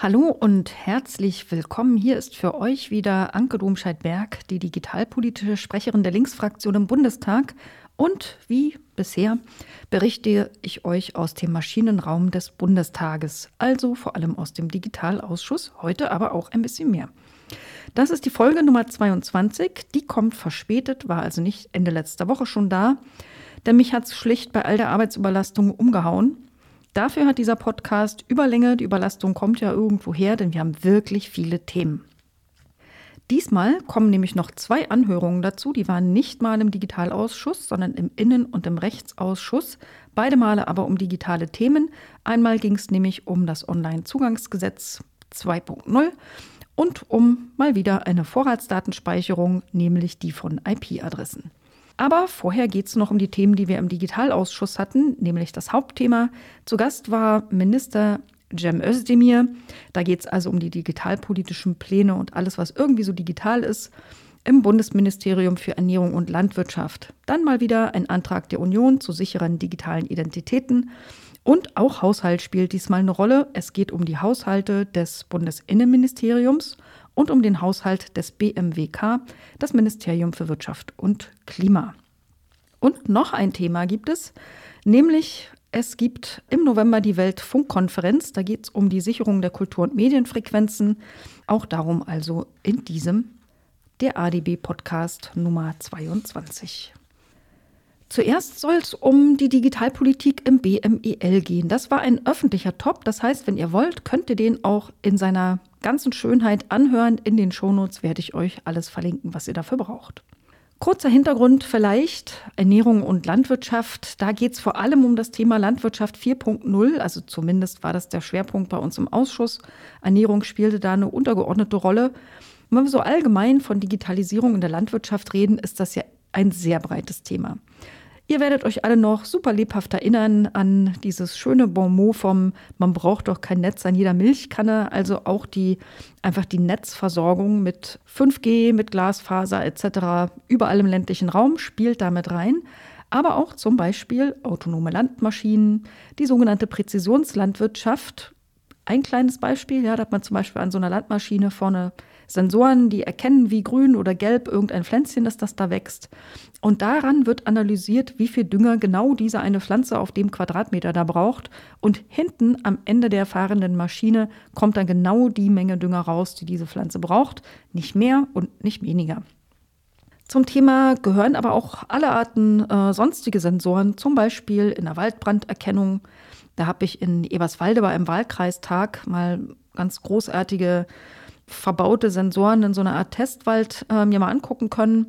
Hallo und herzlich willkommen. Hier ist für euch wieder Anke Domscheit-Berg, die digitalpolitische Sprecherin der Linksfraktion im Bundestag. Und wie bisher berichte ich euch aus dem Maschinenraum des Bundestages, also vor allem aus dem Digitalausschuss, heute aber auch ein bisschen mehr. Das ist die Folge Nummer 22, die kommt verspätet, war also nicht Ende letzter Woche schon da, denn mich hat es schlicht bei all der Arbeitsüberlastung umgehauen. Dafür hat dieser Podcast Überlänge, die Überlastung kommt ja irgendwo her, denn wir haben wirklich viele Themen. Diesmal kommen nämlich noch 2 Anhörungen dazu, die waren nicht mal im Digitalausschuss, sondern im Innen- und im Rechtsausschuss, beide Male aber um digitale Themen. Einmal ging es nämlich um das Onlinezugangsgesetz 2.0 und um mal wieder eine Vorratsdatenspeicherung, nämlich die von IP-Adressen. Aber vorher geht es noch um die Themen, die wir im Digitalausschuss hatten, nämlich das Hauptthema. Zu Gast war Minister Cem Özdemir. Da geht es also um die digitalpolitischen Pläne und alles, was irgendwie so digital ist, im Bundesministerium für Ernährung und Landwirtschaft. Dann mal wieder ein Antrag der Union zu sicheren digitalen Identitäten. Und auch Haushalt spielt diesmal eine Rolle. Es geht um die Haushalte des Bundesinnenministeriums und um den Haushalt des BMWK, das Ministerium für Wirtschaft und Klima. Und noch ein Thema gibt es, nämlich es gibt im November die Weltfunkkonferenz. Da geht es um die Sicherung der Kultur- und Medienfrequenzen. Auch darum also in diesem, der ADB-Podcast Nummer 22. Zuerst soll es um die Digitalpolitik im BMEL gehen. Das war ein öffentlicher Top. Das heißt, wenn ihr wollt, könnt ihr den auch in seiner ganzen Schönheit anhören. In den Shownotes werde ich euch alles verlinken, was ihr dafür braucht. Kurzer Hintergrund vielleicht, Ernährung und Landwirtschaft. Da geht es vor allem um das Thema Landwirtschaft 4.0. Also zumindest war das der Schwerpunkt bei uns im Ausschuss. Ernährung spielte da eine untergeordnete Rolle. Und wenn wir so allgemein von Digitalisierung in der Landwirtschaft reden, ist das ja ein sehr breites Thema. Ihr werdet euch alle noch super lebhaft erinnern an dieses schöne Bonmot vom "Man braucht doch kein Netz an jeder Milchkanne", also auch die Netzversorgung mit 5G, mit Glasfaser etc. überall im ländlichen Raum spielt damit rein. Aber auch zum Beispiel autonome Landmaschinen, die sogenannte Präzisionslandwirtschaft. Ein kleines Beispiel, da hat man zum Beispiel an so einer Landmaschine vorne Sensoren, die erkennen, wie grün oder gelb irgendein Pflänzchen ist, das da wächst. Und daran wird analysiert, wie viel Dünger genau diese eine Pflanze auf dem Quadratmeter da braucht. Und hinten am Ende der fahrenden Maschine kommt dann genau die Menge Dünger raus, die diese Pflanze braucht. Nicht mehr und nicht weniger. Zum Thema gehören aber auch alle Arten sonstige Sensoren, zum Beispiel in der Waldbranderkennung. Da habe ich in Eberswalde bei einem Wahlkreistag mal ganz großartige verbaute Sensoren in so einer Art Testwald mir mal angucken können.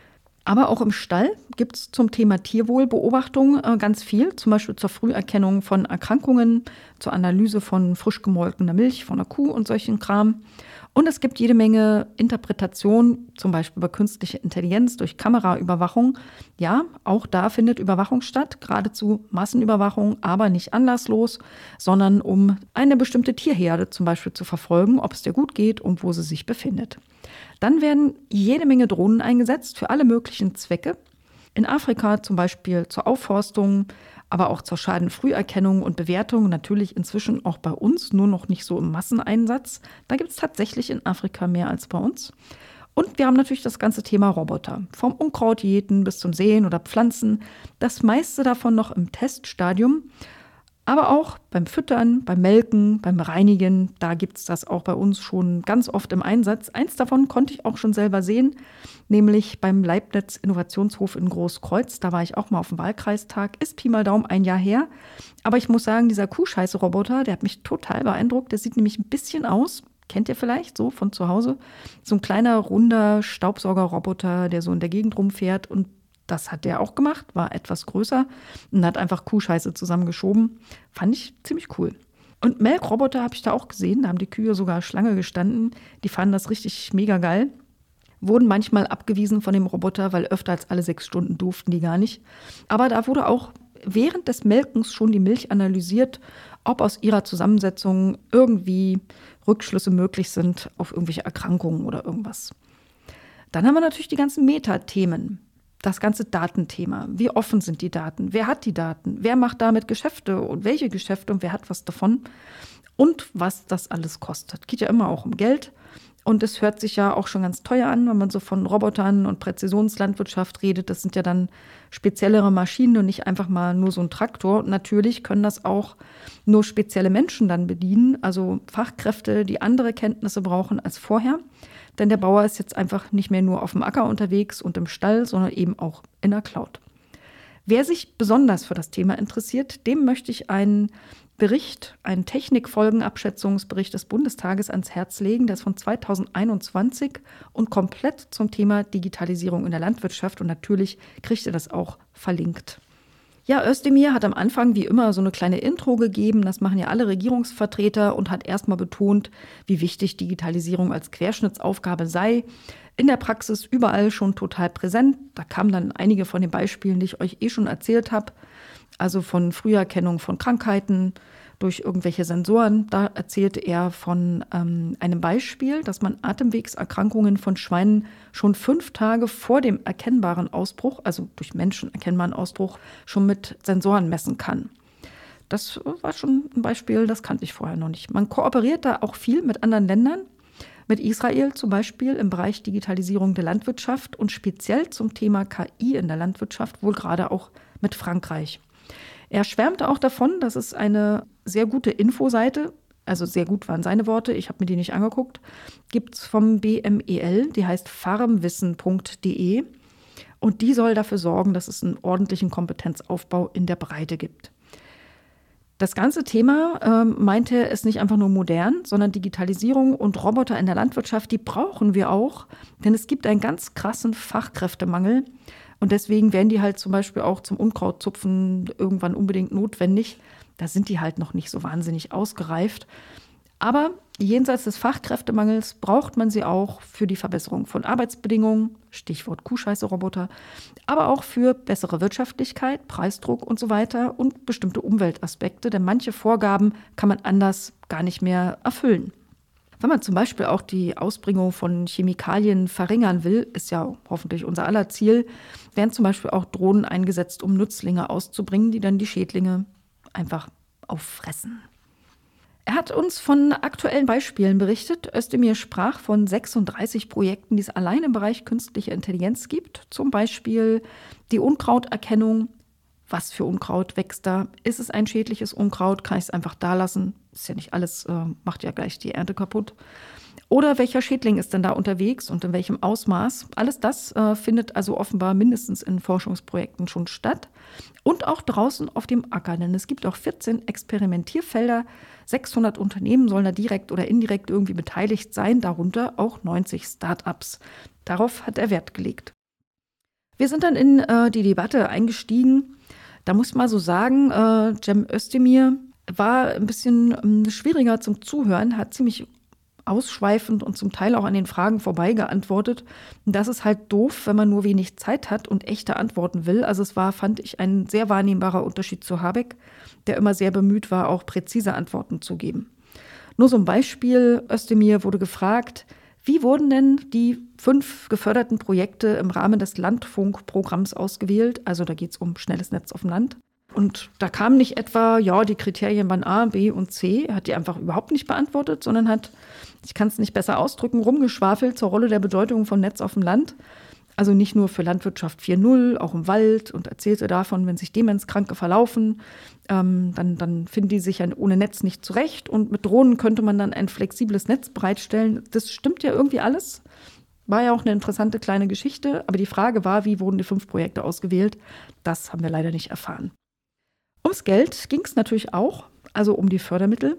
Aber auch im Stall gibt es zum Thema Tierwohlbeobachtung ganz viel, zum Beispiel zur Früherkennung von Erkrankungen, zur Analyse von frisch gemolkener Milch von einer Kuh und solchen Kram. Und es gibt jede Menge Interpretation, zum Beispiel über künstliche Intelligenz durch Kameraüberwachung. Ja, auch da findet Überwachung statt, geradezu Massenüberwachung, aber nicht anlasslos, sondern um eine bestimmte Tierherde zum Beispiel zu verfolgen, ob es dir gut geht und wo sie sich befindet. Dann werden jede Menge Drohnen eingesetzt für alle möglichen Zwecke. In Afrika zum Beispiel zur Aufforstung, aber auch zur Schadenfrüherkennung und Bewertung. Natürlich inzwischen auch bei uns, nur noch nicht so im Masseneinsatz. Da gibt es tatsächlich in Afrika mehr als bei uns. Und wir haben natürlich das ganze Thema Roboter. Vom Unkrautjäten bis zum Säen oder Pflanzen. Das meiste davon noch im Teststadium. Aber auch beim Füttern, beim Melken, beim Reinigen, da gibt es das auch bei uns schon ganz oft im Einsatz. Eins davon konnte ich auch schon selber sehen, nämlich beim Leibniz Innovationshof in Großkreuz. Da war ich auch mal auf dem Wahlkreistag, ist Pi mal Daumen ein Jahr her. Aber ich muss sagen, dieser Kuhscheiße-Roboter, der hat mich total beeindruckt. Der sieht nämlich ein bisschen aus, kennt ihr vielleicht so von zu Hause, so ein kleiner, runder Staubsaugerroboter, der so in der Gegend rumfährt, und das hat der auch gemacht, war etwas größer und hat einfach Kuhscheiße zusammengeschoben. Fand ich ziemlich cool. Und Melkroboter habe ich da auch gesehen. Da haben die Kühe sogar Schlange gestanden. Die fanden das richtig mega geil. Wurden manchmal abgewiesen von dem Roboter, weil öfter als alle 6 Stunden durften die gar nicht. Aber da wurde auch während des Melkens schon die Milch analysiert, ob aus ihrer Zusammensetzung irgendwie Rückschlüsse möglich sind auf irgendwelche Erkrankungen oder irgendwas. Dann haben wir natürlich die ganzen Metathemen. Das ganze Datenthema. Wie offen sind die Daten? Wer hat die Daten? Wer macht damit Geschäfte und welche Geschäfte und wer hat was davon? und was das alles kostet. Geht ja immer auch um Geld. Und es hört sich ja auch schon ganz teuer an, wenn man so von Robotern und Präzisionslandwirtschaft redet. Das sind ja dann speziellere Maschinen und nicht einfach mal nur so ein Traktor. Und natürlich können das auch nur spezielle Menschen dann bedienen, also Fachkräfte, die andere Kenntnisse brauchen als vorher. Denn der Bauer ist jetzt einfach nicht mehr nur auf dem Acker unterwegs und im Stall, sondern eben auch in der Cloud. Wer sich besonders für das Thema interessiert, dem möchte ich einen Bericht, einen Technikfolgenabschätzungsbericht des Bundestages ans Herz legen. Der ist von 2021 und komplett zum Thema Digitalisierung in der Landwirtschaft. Und natürlich kriegt ihr das auch verlinkt. Ja, Özdemir hat am Anfang wie immer so eine kleine Intro gegeben. Das machen ja alle Regierungsvertreter und hat erstmal betont, wie wichtig Digitalisierung als Querschnittsaufgabe sei. In der Praxis überall schon total präsent. Da kamen dann einige von den Beispielen, die ich euch schon erzählt habe. Also von Früherkennung von Krankheiten durch irgendwelche Sensoren. Da erzählte er von einem Beispiel, dass man Atemwegserkrankungen von Schweinen schon 5 Tage vor dem erkennbaren Ausbruch, also durch Menschen erkennbaren Ausbruch, schon mit Sensoren messen kann. Das war schon ein Beispiel, das kannte ich vorher noch nicht. Man kooperiert da auch viel mit anderen Ländern, mit Israel zum Beispiel im Bereich Digitalisierung der Landwirtschaft und speziell zum Thema KI in der Landwirtschaft, wohl gerade auch mit Frankreich. Er schwärmte auch davon, dass es eine sehr gute Infoseite, also sehr gut waren seine Worte, ich habe mir die nicht angeguckt, gibt es vom BMEL, die heißt farmwissen.de und die soll dafür sorgen, dass es einen ordentlichen Kompetenzaufbau in der Breite gibt. Das ganze Thema, meinte er, ist nicht einfach nur modern, sondern Digitalisierung und Roboter in der Landwirtschaft, die brauchen wir auch, denn es gibt einen ganz krassen Fachkräftemangel. Und deswegen werden die halt zum Beispiel auch zum Unkrautzupfen irgendwann unbedingt notwendig. Da sind die halt noch nicht so wahnsinnig ausgereift. Aber jenseits des Fachkräftemangels braucht man sie auch für die Verbesserung von Arbeitsbedingungen, Stichwort Kuhscheiße-Roboter, aber auch für bessere Wirtschaftlichkeit, Preisdruck und so weiter und bestimmte Umweltaspekte, denn manche Vorgaben kann man anders gar nicht mehr erfüllen. Wenn man zum Beispiel auch die Ausbringung von Chemikalien verringern will, ist ja hoffentlich unser aller Ziel, werden zum Beispiel auch Drohnen eingesetzt, um Nützlinge auszubringen, die dann die Schädlinge einfach auffressen. Er hat uns von aktuellen Beispielen berichtet. Özdemir sprach von 36 Projekten, die es allein im Bereich künstliche Intelligenz gibt. Zum Beispiel die Unkrauterkennung. Was für Unkraut wächst da? Ist es ein schädliches Unkraut? Kann ich es einfach da lassen? Ist ja nicht alles, macht ja gleich die Ernte kaputt. Oder welcher Schädling ist denn da unterwegs und in welchem Ausmaß? Alles das findet also offenbar mindestens in Forschungsprojekten schon statt. Und auch draußen auf dem Acker, denn es gibt auch 14 Experimentierfelder. 600 Unternehmen sollen da direkt oder indirekt irgendwie beteiligt sein, darunter auch 90 Start-ups. Darauf hat er Wert gelegt. Wir sind dann in die Debatte eingestiegen. Da muss ich mal so sagen, Cem Özdemir war ein bisschen schwieriger zum Zuhören, hat ziemlich ausschweifend und zum Teil auch an den Fragen vorbei geantwortet. Und das ist halt doof, wenn man nur wenig Zeit hat und echte Antworten will. Also es war, fand ich, ein sehr wahrnehmbarer Unterschied zu Habeck, der immer sehr bemüht war, auch präzise Antworten zu geben. Nur so ein Beispiel, Özdemir wurde gefragt, wie wurden denn die 5 geförderten Projekte im Rahmen des Landfunkprogramms ausgewählt? Also da geht es um schnelles Netz auf dem Land. Und da kam nicht etwa, ja, die Kriterien waren A, B und C. Er hat die einfach überhaupt nicht beantwortet, sondern hat, ich kann es nicht besser ausdrücken, rumgeschwafelt zur Rolle der Bedeutung von Netz auf dem Land. Also nicht nur für Landwirtschaft 4.0, auch im Wald und erzählte davon, wenn sich Demenzkranke verlaufen, dann finden die sich ja ohne Netz nicht zurecht. Und mit Drohnen könnte man dann ein flexibles Netz bereitstellen. Das stimmt ja irgendwie alles. War ja auch eine interessante kleine Geschichte. Aber die Frage war, wie wurden die 5 Projekte ausgewählt? Das haben wir leider nicht erfahren. Ums Geld ging es natürlich auch, also um die Fördermittel.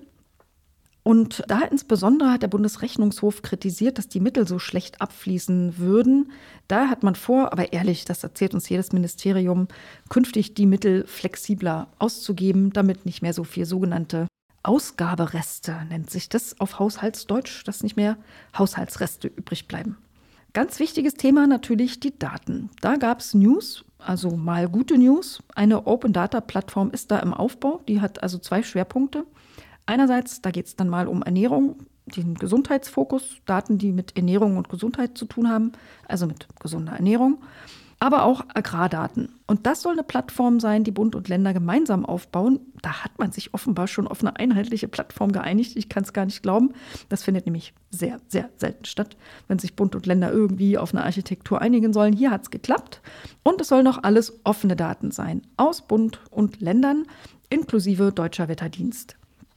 Und da insbesondere hat der Bundesrechnungshof kritisiert, dass die Mittel so schlecht abfließen würden. Da hat man vor, aber ehrlich, das erzählt uns jedes Ministerium, künftig die Mittel flexibler auszugeben, damit nicht mehr so viel sogenannte Ausgabereste, nennt sich das auf Haushaltsdeutsch, dass nicht mehr Haushaltsreste übrig bleiben. Ganz wichtiges Thema natürlich die Daten. Da gab es News, also mal gute News. Eine Open-Data-Plattform ist da im Aufbau, die hat also 2 Schwerpunkte. Einerseits, da geht es dann mal um Ernährung, den Gesundheitsfokus, Daten, die mit Ernährung und Gesundheit zu tun haben, also mit gesunder Ernährung. aber auch Agrardaten. Und das soll eine Plattform sein, die Bund und Länder gemeinsam aufbauen. Da hat man sich offenbar schon auf eine einheitliche Plattform geeinigt. Ich kann es gar nicht glauben. Das findet nämlich sehr, sehr selten statt, wenn sich Bund und Länder irgendwie auf eine Architektur einigen sollen. Hier hat es geklappt. Und es soll noch alles offene Daten sein, aus Bund und Ländern, inklusive Deutscher Wetterdienst.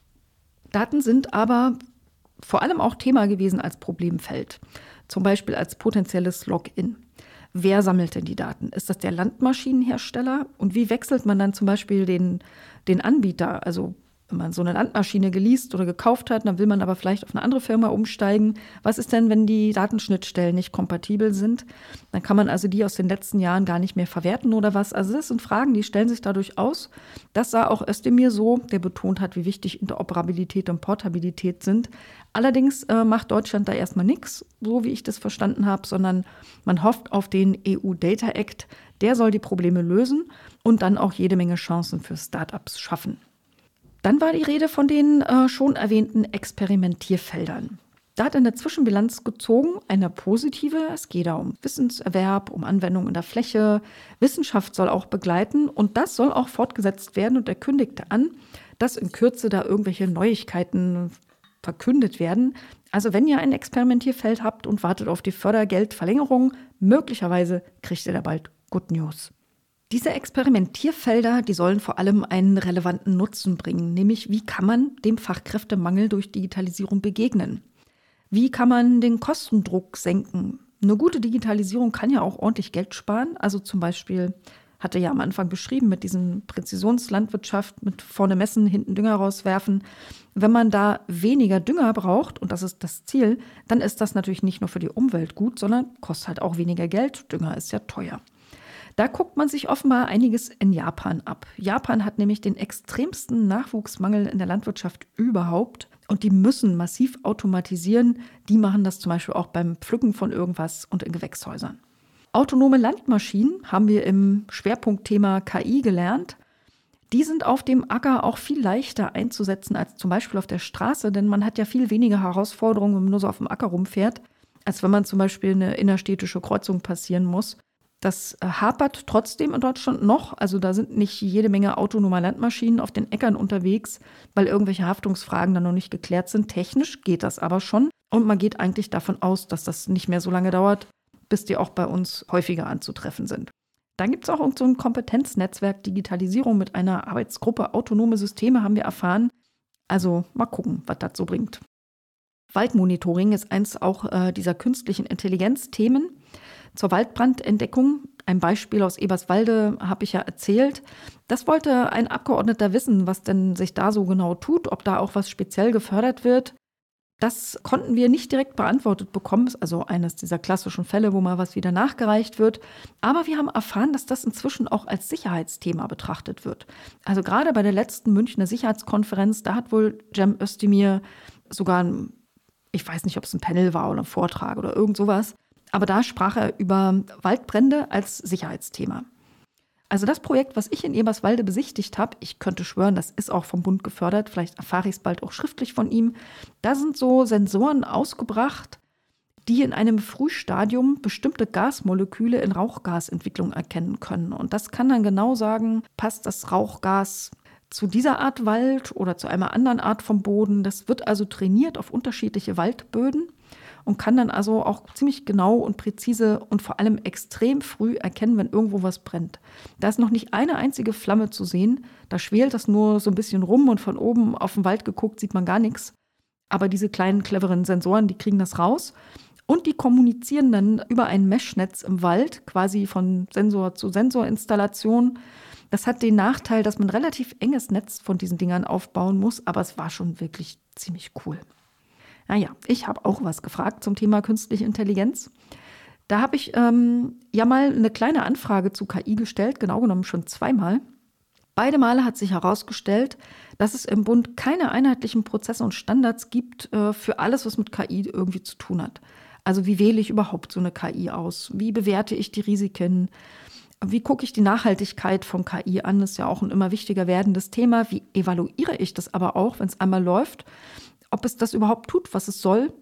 Daten sind aber vor allem auch Thema gewesen als Problemfeld, zum Beispiel als potenzielles Login. Wer sammelt denn die Daten? Ist das der Landmaschinenhersteller? Und wie wechselt man dann zum Beispiel den Anbieter? Also wenn man so eine Landmaschine geleast oder gekauft hat, dann will man aber vielleicht auf eine andere Firma umsteigen. Was ist denn, wenn die Datenschnittstellen nicht kompatibel sind? Dann kann man also die aus den letzten Jahren gar nicht mehr verwerten oder was? Also das sind Fragen, die stellen sich dadurch aus. Das sah auch Özdemir so, der betont hat, wie wichtig Interoperabilität und Portabilität sind. Allerdings macht Deutschland da erstmal nichts, so wie ich das verstanden habe, sondern man hofft auf den EU-Data Act. Der soll die Probleme lösen und dann auch jede Menge Chancen für Start-ups schaffen. Dann war die Rede von den schon erwähnten Experimentierfeldern. Da hat er eine Zwischenbilanz gezogen, eine positive. Es geht da um Wissenserwerb, um Anwendung in der Fläche. Wissenschaft soll auch begleiten und das soll auch fortgesetzt werden. Und er kündigte an, dass in Kürze da irgendwelche Neuigkeiten verkündet werden. Also wenn ihr ein Experimentierfeld habt und wartet auf die Fördergeldverlängerung, möglicherweise kriegt ihr da bald Good News. Diese Experimentierfelder, die sollen vor allem einen relevanten Nutzen bringen, nämlich wie kann man dem Fachkräftemangel durch Digitalisierung begegnen? Wie kann man den Kostendruck senken? Eine gute Digitalisierung kann ja auch ordentlich Geld sparen. Also zum Beispiel, hatte ja am Anfang beschrieben, mit diesem Präzisionslandwirtschaft, mit vorne messen, hinten Dünger rauswerfen. Wenn man da weniger Dünger braucht, und das ist das Ziel, dann ist das natürlich nicht nur für die Umwelt gut, sondern kostet halt auch weniger Geld. Dünger ist ja teuer. Da guckt man sich offenbar einiges in Japan ab. Japan hat nämlich den extremsten Nachwuchsmangel in der Landwirtschaft überhaupt. Und die müssen massiv automatisieren. Die machen das zum Beispiel auch beim Pflücken von irgendwas und in Gewächshäusern. Autonome Landmaschinen haben wir im Schwerpunktthema KI gelernt. Die sind auf dem Acker auch viel leichter einzusetzen als zum Beispiel auf der Straße, denn man hat ja viel weniger Herausforderungen, wenn man nur so auf dem Acker rumfährt, als wenn man zum Beispiel eine innerstädtische Kreuzung passieren muss. Das hapert trotzdem in Deutschland noch. Also da sind nicht jede Menge autonomer Landmaschinen auf den Äckern unterwegs, weil irgendwelche Haftungsfragen dann noch nicht geklärt sind. Technisch geht das aber schon. Und man geht eigentlich davon aus, dass das nicht mehr so lange dauert, bis die auch bei uns häufiger anzutreffen sind. Dann gibt es auch so ein Kompetenznetzwerk Digitalisierung mit einer Arbeitsgruppe. Autonome Systeme haben wir erfahren. Also mal gucken, was das so bringt. Waldmonitoring ist eins auch dieser künstlichen Intelligenz-Themen. Zur Waldbrandentdeckung, ein Beispiel aus Eberswalde habe ich ja erzählt. Das wollte ein Abgeordneter wissen, was denn sich da so genau tut, ob da auch was speziell gefördert wird. Das konnten wir nicht direkt beantwortet bekommen, also eines dieser klassischen Fälle, wo mal was wieder nachgereicht wird. Aber wir haben erfahren, dass das inzwischen auch als Sicherheitsthema betrachtet wird. Also gerade bei der letzten Münchner Sicherheitskonferenz, da hat wohl Cem Özdemir sogar, ich weiß nicht, ob es ein Panel war oder ein Vortrag oder irgend sowas, aber da sprach er über Waldbrände als Sicherheitsthema. Also das Projekt, was ich in Eberswalde besichtigt habe, ich könnte schwören, das ist auch vom Bund gefördert, vielleicht erfahre ich es bald auch schriftlich von ihm, da sind so Sensoren ausgebracht, die in einem Frühstadium bestimmte Gasmoleküle in Rauchgasentwicklung erkennen können. Und das kann dann genau sagen, passt das Rauchgas zu dieser Art Wald oder zu einer anderen Art vom Boden. Das wird also trainiert auf unterschiedliche Waldböden und kann dann also auch ziemlich genau und präzise und vor allem extrem früh erkennen, wenn irgendwo was brennt. Da ist noch nicht eine einzige Flamme zu sehen, da schwelt das nur so ein bisschen rum und von oben auf den Wald geguckt sieht man gar nichts. Aber diese kleinen, cleveren Sensoren, die kriegen das raus und die kommunizieren dann über ein Mesh-Netz im Wald, quasi von Sensor zu Sensorinstallation. Das hat den Nachteil, dass man ein relativ enges Netz von diesen Dingern aufbauen muss, aber es war schon wirklich ziemlich cool. Naja, ich habe auch was gefragt zum Thema künstliche Intelligenz. Da habe ich ja mal eine kleine Anfrage zu KI gestellt, genau genommen schon 2-mal. Beide Male hat sich herausgestellt, dass es im Bund keine einheitlichen Prozesse und Standards gibt für alles, was mit KI irgendwie zu tun hat. Also wie wähle ich überhaupt so eine KI aus? Wie bewerte ich die Risiken? Wie gucke ich die Nachhaltigkeit von KI an? Das ist ja auch ein immer wichtiger werdendes Thema. Wie evaluiere ich das aber auch, wenn es einmal läuft? Ob es das überhaupt tut, was es soll?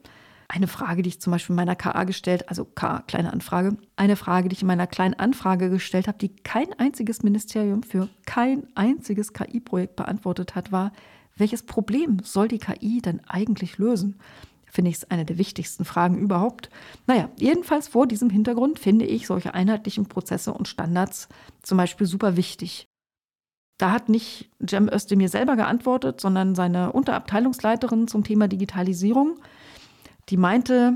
Eine Frage, die ich zum Beispiel in meiner KA gestellt, also K, kleine Anfrage, eine Frage, die ich in meiner kleinen Anfrage gestellt habe, die kein einziges Ministerium für kein einziges KI-Projekt beantwortet hat, war: Welches Problem soll die KI denn eigentlich lösen? Finde ich, es eine der wichtigsten Fragen überhaupt. Naja, jedenfalls vor diesem Hintergrund finde ich solche einheitlichen Prozesse und Standards zum Beispiel super wichtig. Da hat nicht Cem Özdemir selber geantwortet, sondern seine Unterabteilungsleiterin zum Thema Digitalisierung. Die meinte,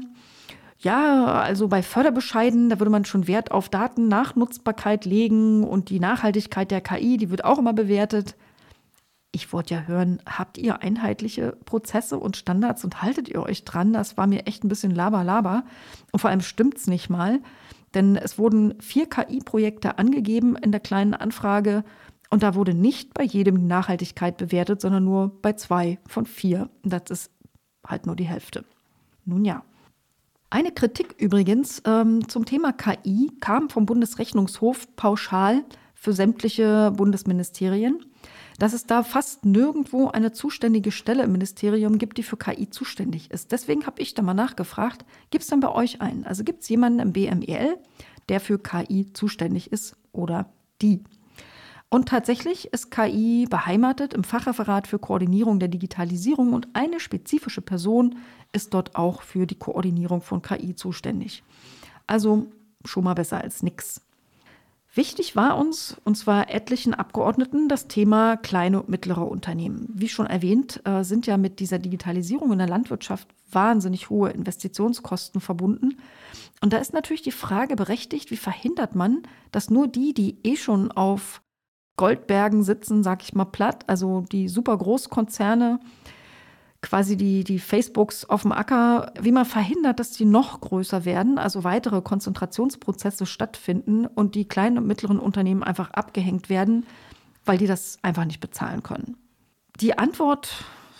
ja, also bei Förderbescheiden, da würde man schon Wert auf Datennachnutzbarkeit legen und die Nachhaltigkeit der KI, die wird auch immer bewertet. Ich wollte ja hören, habt ihr einheitliche Prozesse und Standards und haltet ihr euch dran? Das war mir echt ein bisschen Laber. Und vor allem stimmt's nicht mal, denn es wurden 4 KI-Projekte angegeben in der kleinen Anfrage und da wurde nicht bei jedem die Nachhaltigkeit bewertet, sondern nur bei 2 von 4. Das ist halt nur die Hälfte. Nun ja. Eine Kritik übrigens zum Thema KI kam vom Bundesrechnungshof pauschal für sämtliche Bundesministerien, dass es da fast nirgendwo eine zuständige Stelle im Ministerium gibt, die für KI zuständig ist. Deswegen habe ich da mal nachgefragt, gibt es denn bei euch einen? Also gibt es jemanden im BMEL, der für KI zuständig ist oder die? Und tatsächlich ist KI beheimatet im Fachreferat für Koordinierung der Digitalisierung und eine spezifische Person ist dort auch für die Koordinierung von KI zuständig. Also schon mal besser als nix. Wichtig war uns, und zwar etlichen Abgeordneten, das Thema kleine und mittlere Unternehmen. Wie schon erwähnt, sind ja mit dieser Digitalisierung in der Landwirtschaft wahnsinnig hohe Investitionskosten verbunden. Und da ist natürlich die Frage berechtigt, wie verhindert man, dass nur die schon auf Goldbergen sitzen, sag ich mal platt, also die super Großkonzerne, quasi die Facebooks auf dem Acker, wie man verhindert, dass die noch größer werden, also weitere Konzentrationsprozesse stattfinden und die kleinen und mittleren Unternehmen einfach abgehängt werden, weil die das einfach nicht bezahlen können. Die Antwort,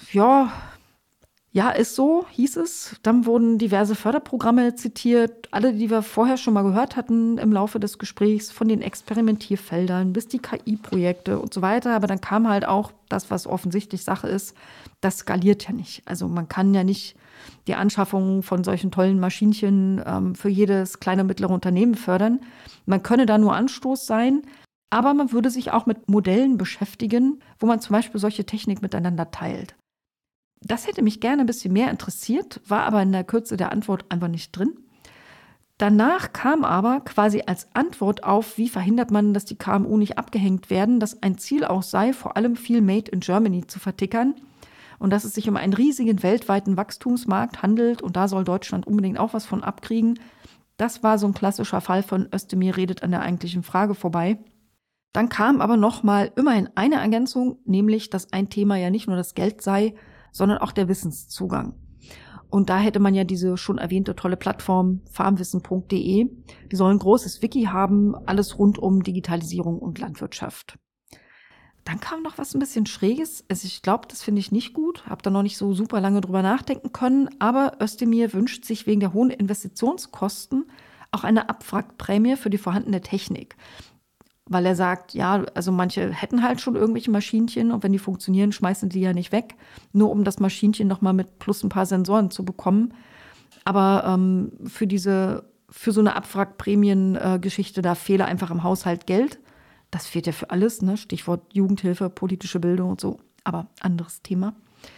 ja, ist so, hieß es. Dann wurden diverse Förderprogramme zitiert, alle, die wir vorher schon mal gehört hatten im Laufe des Gesprächs, von den Experimentierfeldern bis die KI-Projekte und so weiter. Aber dann kam halt auch das, was offensichtlich Sache ist, das skaliert ja nicht. Also man kann ja nicht die Anschaffung von solchen tollen Maschinchen für jedes kleine und mittlere Unternehmen fördern. Man könne da nur Anstoß sein, aber man würde sich auch mit Modellen beschäftigen, wo man zum Beispiel solche Technik miteinander teilt. Das hätte mich gerne ein bisschen mehr interessiert, war aber in der Kürze der Antwort einfach nicht drin. Danach kam aber quasi als Antwort auf, wie verhindert man, dass die KMU nicht abgehängt werden, dass ein Ziel auch sei, vor allem viel Made in Germany zu vertickern und dass es sich um einen riesigen weltweiten Wachstumsmarkt handelt und da soll Deutschland unbedingt auch was von abkriegen. Das war so ein klassischer Fall von Özdemir redet an der eigentlichen Frage vorbei. Dann kam aber nochmal immerhin eine Ergänzung, nämlich, dass ein Thema ja nicht nur das Geld sei, sondern auch der Wissenszugang. Und da hätte man ja diese schon erwähnte tolle Plattform farmwissen.de. Die soll ein großes Wiki haben, alles rund um Digitalisierung und Landwirtschaft. Dann kam noch was ein bisschen Schräges. Also ich glaube, das finde ich nicht gut. Habe da noch nicht so super lange drüber nachdenken können. Aber Özdemir wünscht sich wegen der hohen Investitionskosten auch eine Abwrackprämie für die vorhandene Technik. Weil er sagt, ja, also manche hätten halt schon irgendwelche Maschinchen und wenn die funktionieren, schmeißen die ja nicht weg, nur um das Maschinchen nochmal mit plus ein paar Sensoren zu bekommen. Aber für so eine Abwrackprämien-Geschichte, da fehle einfach im Haushalt Geld. Das fehlt ja für alles, ne? Stichwort Jugendhilfe, politische Bildung und so, aber anderes Thema.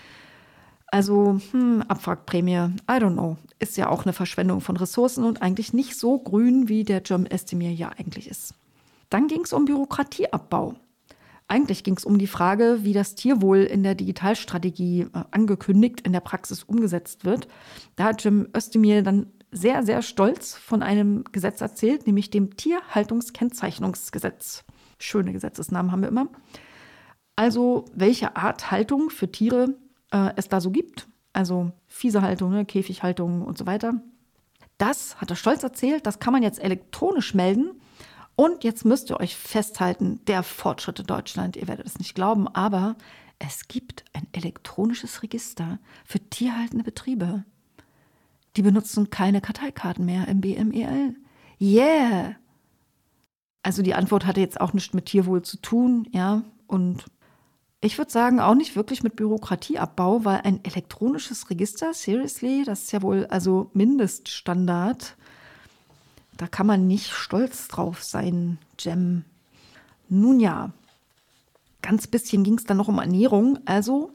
Also Abwrackprämie, I don't know, ist ja auch eine Verschwendung von Ressourcen und eigentlich nicht so grün, wie der Cem Özdemir ja eigentlich ist. Dann ging es um Bürokratieabbau. Eigentlich ging es um die Frage, wie das Tierwohl in der Digitalstrategie angekündigt in der Praxis umgesetzt wird. Da hat Cem Özdemir dann sehr, sehr stolz von einem Gesetz erzählt, nämlich dem Tierhaltungskennzeichnungsgesetz. Schöne Gesetzesnamen haben wir immer. Also welche Art Haltung für Tiere es da so gibt. Also Viesehaltung, ne, Käfighaltung und so weiter. Das hat er stolz erzählt, das kann man jetzt elektronisch melden. Und jetzt müsst ihr euch festhalten, der Fortschritte Deutschland, ihr werdet es nicht glauben, aber es gibt ein elektronisches Register für tierhaltende Betriebe. Die benutzen keine Karteikarten mehr im BMEL. Yeah! Also die Antwort hatte jetzt auch nichts mit Tierwohl zu tun, ja. Und Ich würde sagen, auch nicht wirklich mit Bürokratieabbau, weil ein elektronisches Register, seriously, das ist ja wohl also Mindeststandard. Da kann man nicht stolz drauf sein, Jem. Nun ja, ganz bisschen ging es dann noch um Ernährung. Also,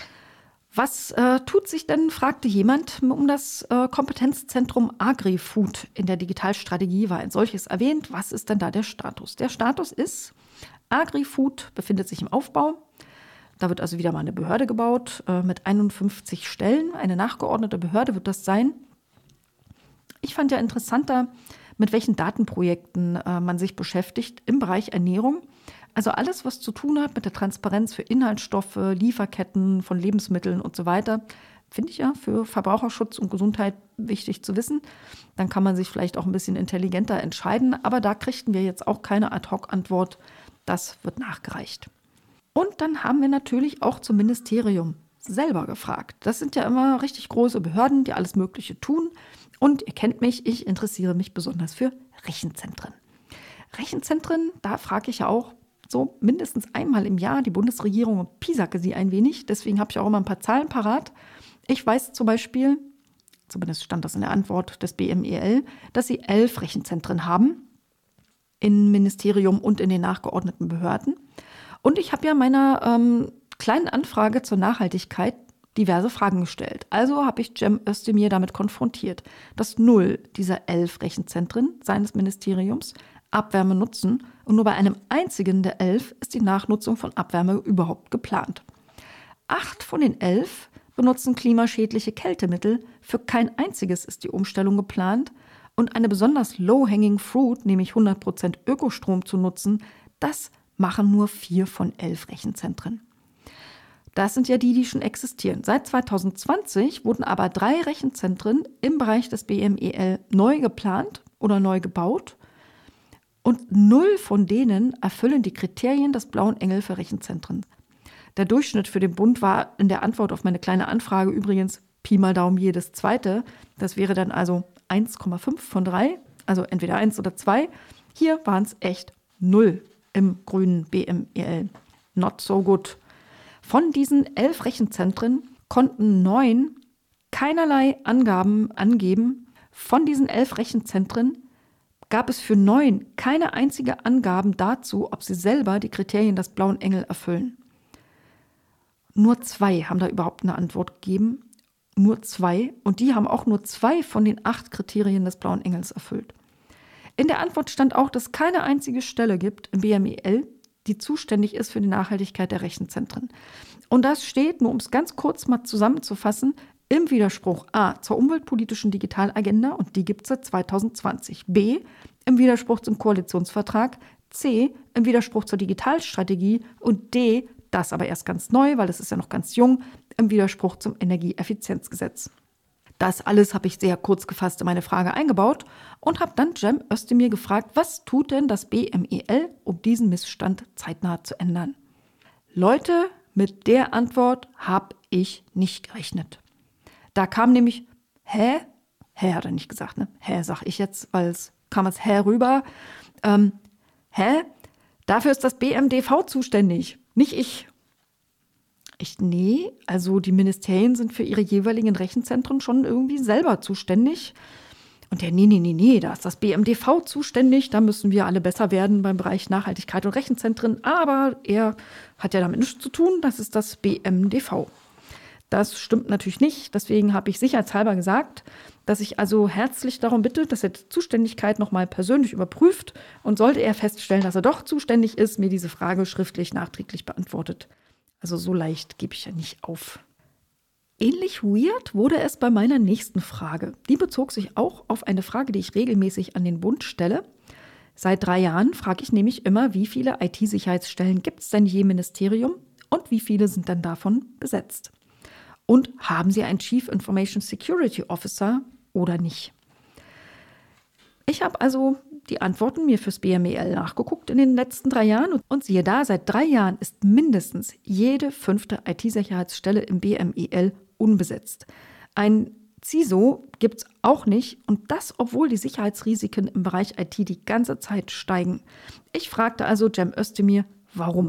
was tut sich denn, fragte jemand, um das Kompetenzzentrum Agri-Food in der Digitalstrategie war ein solches erwähnt. Was ist denn da der Status? Der Status ist, Agri-Food befindet sich im Aufbau. Da wird also wieder mal eine Behörde gebaut mit 51 Stellen. Eine nachgeordnete Behörde wird das sein. Ich fand ja interessanter, mit welchen Datenprojekten man sich beschäftigt im Bereich Ernährung. Also alles, was zu tun hat mit der Transparenz für Inhaltsstoffe, Lieferketten von Lebensmitteln und so weiter, finde ich ja für Verbraucherschutz und Gesundheit wichtig zu wissen. Dann kann man sich vielleicht auch ein bisschen intelligenter entscheiden. Aber da kriegten wir jetzt auch keine Ad-hoc-Antwort. Das wird nachgereicht. Und dann haben wir natürlich auch zum Ministerium selber gefragt. Das sind ja immer richtig große Behörden, die alles Mögliche tun. Und ihr kennt mich, ich interessiere mich besonders für Rechenzentren. Rechenzentren, da frage ich ja auch so mindestens einmal im Jahr die Bundesregierung und piesacke sie ein wenig. Deswegen habe ich auch immer ein paar Zahlen parat. Ich weiß zum Beispiel, zumindest stand das in der Antwort des BMEL, dass sie 11 Rechenzentren haben im Ministerium und in den nachgeordneten Behörden. Und ich habe ja meiner kleinen Anfrage zur Nachhaltigkeit diverse Fragen gestellt. Also habe ich Cem Özdemir damit konfrontiert, dass 0 dieser 11 Rechenzentren seines Ministeriums Abwärme nutzen und nur bei einem einzigen der 11 ist die Nachnutzung von Abwärme überhaupt geplant. 8 von den 11 benutzen klimaschädliche Kältemittel, für kein einziges ist die Umstellung geplant und eine besonders low-hanging fruit, nämlich 100% Ökostrom zu nutzen, das machen nur 4 von 11 Rechenzentren. Das sind ja die schon existieren. Seit 2020 wurden aber 3 Rechenzentren im Bereich des BMEL neu geplant oder neu gebaut und 0 von denen erfüllen die Kriterien des Blauen Engel für Rechenzentren. Der Durchschnitt für den Bund war in der Antwort auf meine kleine Anfrage übrigens Pi mal Daumen jedes zweite. Das wäre dann also 1,5 von 3, also entweder 1 oder 2. Hier waren es echt 0 im grünen BMEL. Not so good. Von diesen 11 Rechenzentren konnten 9 keinerlei Angaben angeben. Von diesen 11 Rechenzentren gab es für 9 keine einzige Angaben dazu, ob sie selber die Kriterien des Blauen Engel erfüllen. Nur 2 haben da überhaupt eine Antwort gegeben. Nur 2. Und die haben auch nur 2 von den 8 Kriterien des Blauen Engels erfüllt. In der Antwort stand auch, dass es keine einzige Stelle gibt im BMEL, die zuständig ist für die Nachhaltigkeit der Rechenzentren. Und das steht, nur um es ganz kurz mal zusammenzufassen, im Widerspruch A zur umweltpolitischen Digitalagenda, und die gibt es seit 2020. B im Widerspruch zum Koalitionsvertrag. C im Widerspruch zur Digitalstrategie. Und D, das aber erst ganz neu, weil es ist ja noch ganz jung, im Widerspruch zum Energieeffizienzgesetz. Das alles habe ich sehr kurz gefasst in meine Frage eingebaut und habe dann Cem Özdemir gefragt, was tut denn das BMEL, um diesen Missstand zeitnah zu ändern? Leute, mit der Antwort habe ich nicht gerechnet. Da kam nämlich, hä? Hä hat er nicht gesagt, ne? Hä, sag ich jetzt, weil es kam als hä rüber. Hä? Dafür ist das BMDV zuständig, nicht ich. Nee, also die Ministerien sind für ihre jeweiligen Rechenzentren schon irgendwie selber zuständig. Und der, nee, da ist das BMDV zuständig, da müssen wir alle besser werden beim Bereich Nachhaltigkeit und Rechenzentren. Aber er hat ja damit nichts zu tun, das ist das BMDV. Das stimmt natürlich nicht, deswegen habe ich sicherheitshalber gesagt, dass ich also herzlich darum bitte, dass er die Zuständigkeit nochmal persönlich überprüft und sollte er feststellen, dass er doch zuständig ist, mir diese Frage schriftlich nachträglich beantwortet. Also so leicht gebe ich ja nicht auf. Ähnlich weird wurde es bei meiner nächsten Frage. Die bezog sich auch auf eine Frage, die ich regelmäßig an den Bund stelle. Seit 3 Jahren frage ich nämlich immer, wie viele IT-Sicherheitsstellen gibt es denn je im Ministerium und wie viele sind dann davon besetzt? Und haben Sie einen Chief Information Security Officer oder nicht? Ich habe also die Antworten mir fürs BMEL nachgeguckt in den letzten 3 Jahren und siehe da, seit 3 Jahren ist mindestens jede 5. IT-Sicherheitsstelle im BMEL unbesetzt. Ein CISO gibt es auch nicht und das, obwohl die Sicherheitsrisiken im Bereich IT die ganze Zeit steigen. Ich fragte also Cem Özdemir, warum?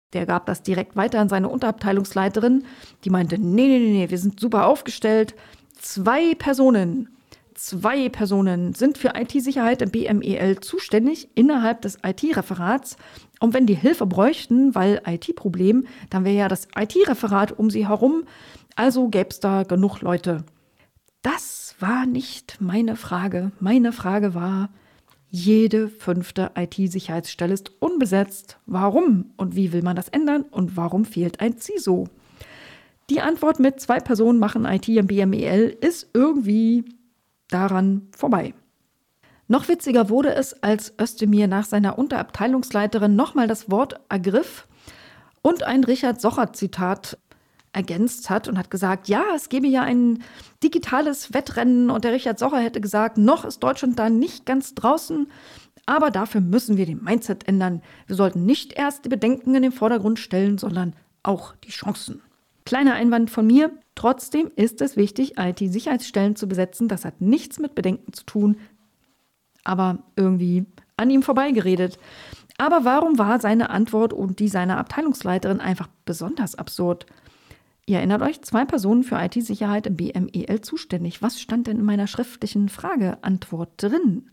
Der gab das direkt weiter an seine Unterabteilungsleiterin. Die meinte, nee, wir sind super aufgestellt. 2 Personen sind für IT-Sicherheit im BMEL zuständig innerhalb des IT-Referats. Und wenn die Hilfe bräuchten, weil IT-Problem, dann wäre ja das IT-Referat um sie herum. Also gäbe es da genug Leute. Das war nicht meine Frage. Meine Frage war, jede 5. IT-Sicherheitsstelle ist unbesetzt. Warum? Und wie will man das ändern? Und warum fehlt ein CISO? Die Antwort mit 2 Personen machen IT im BMEL ist irgendwie daran vorbei. Noch witziger wurde es, als Özdemir nach seiner Unterabteilungsleiterin nochmal das Wort ergriff und ein Richard Socher-Zitat ergänzt hat und hat gesagt, ja, es gebe ja ein digitales Wettrennen und der Richard Socher hätte gesagt, noch ist Deutschland da nicht ganz draußen, aber dafür müssen wir den Mindset ändern. Wir sollten nicht erst die Bedenken in den Vordergrund stellen, sondern auch die Chancen. Kleiner Einwand von mir, trotzdem ist es wichtig, IT-Sicherheitsstellen zu besetzen. Das hat nichts mit Bedenken zu tun, aber irgendwie an ihm vorbeigeredet. Aber warum war seine Antwort und die seiner Abteilungsleiterin einfach besonders absurd? Ihr erinnert euch, 2 Personen für IT-Sicherheit im BMEL zuständig. Was stand denn in meiner schriftlichen Frageantwort drin?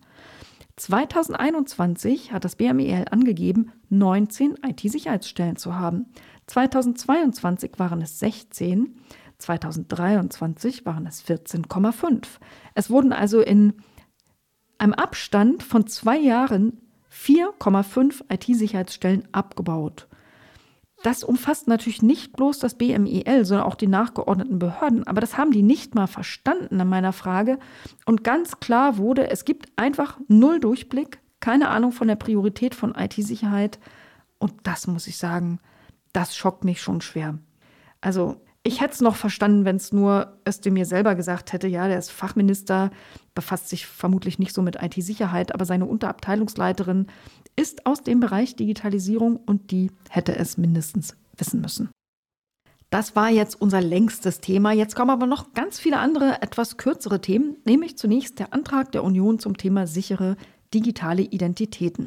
2021 hat das BMEL angegeben, 19 IT-Sicherheitsstellen zu haben. 2022 waren es 16, 2023 waren es 14,5. Es wurden also in einem Abstand von 2 Jahren 4,5 IT-Sicherheitsstellen abgebaut. Das umfasst natürlich nicht bloß das BMEL, sondern auch die nachgeordneten Behörden. Aber das haben die nicht mal verstanden an meiner Frage. Und ganz klar wurde, es gibt einfach null Durchblick, keine Ahnung von der Priorität von IT-Sicherheit. Und das muss ich sagen, das schockt mich schon schwer. Also ich hätte es noch verstanden, wenn es nur Özdemir selber gesagt hätte, ja, der ist Fachminister, befasst sich vermutlich nicht so mit IT-Sicherheit, aber seine Unterabteilungsleiterin ist aus dem Bereich Digitalisierung und die hätte es mindestens wissen müssen. Das war jetzt unser längstes Thema. Jetzt kommen aber noch ganz viele andere, etwas kürzere Themen, nämlich zunächst der Antrag der Union zum Thema sichere digitale Identitäten.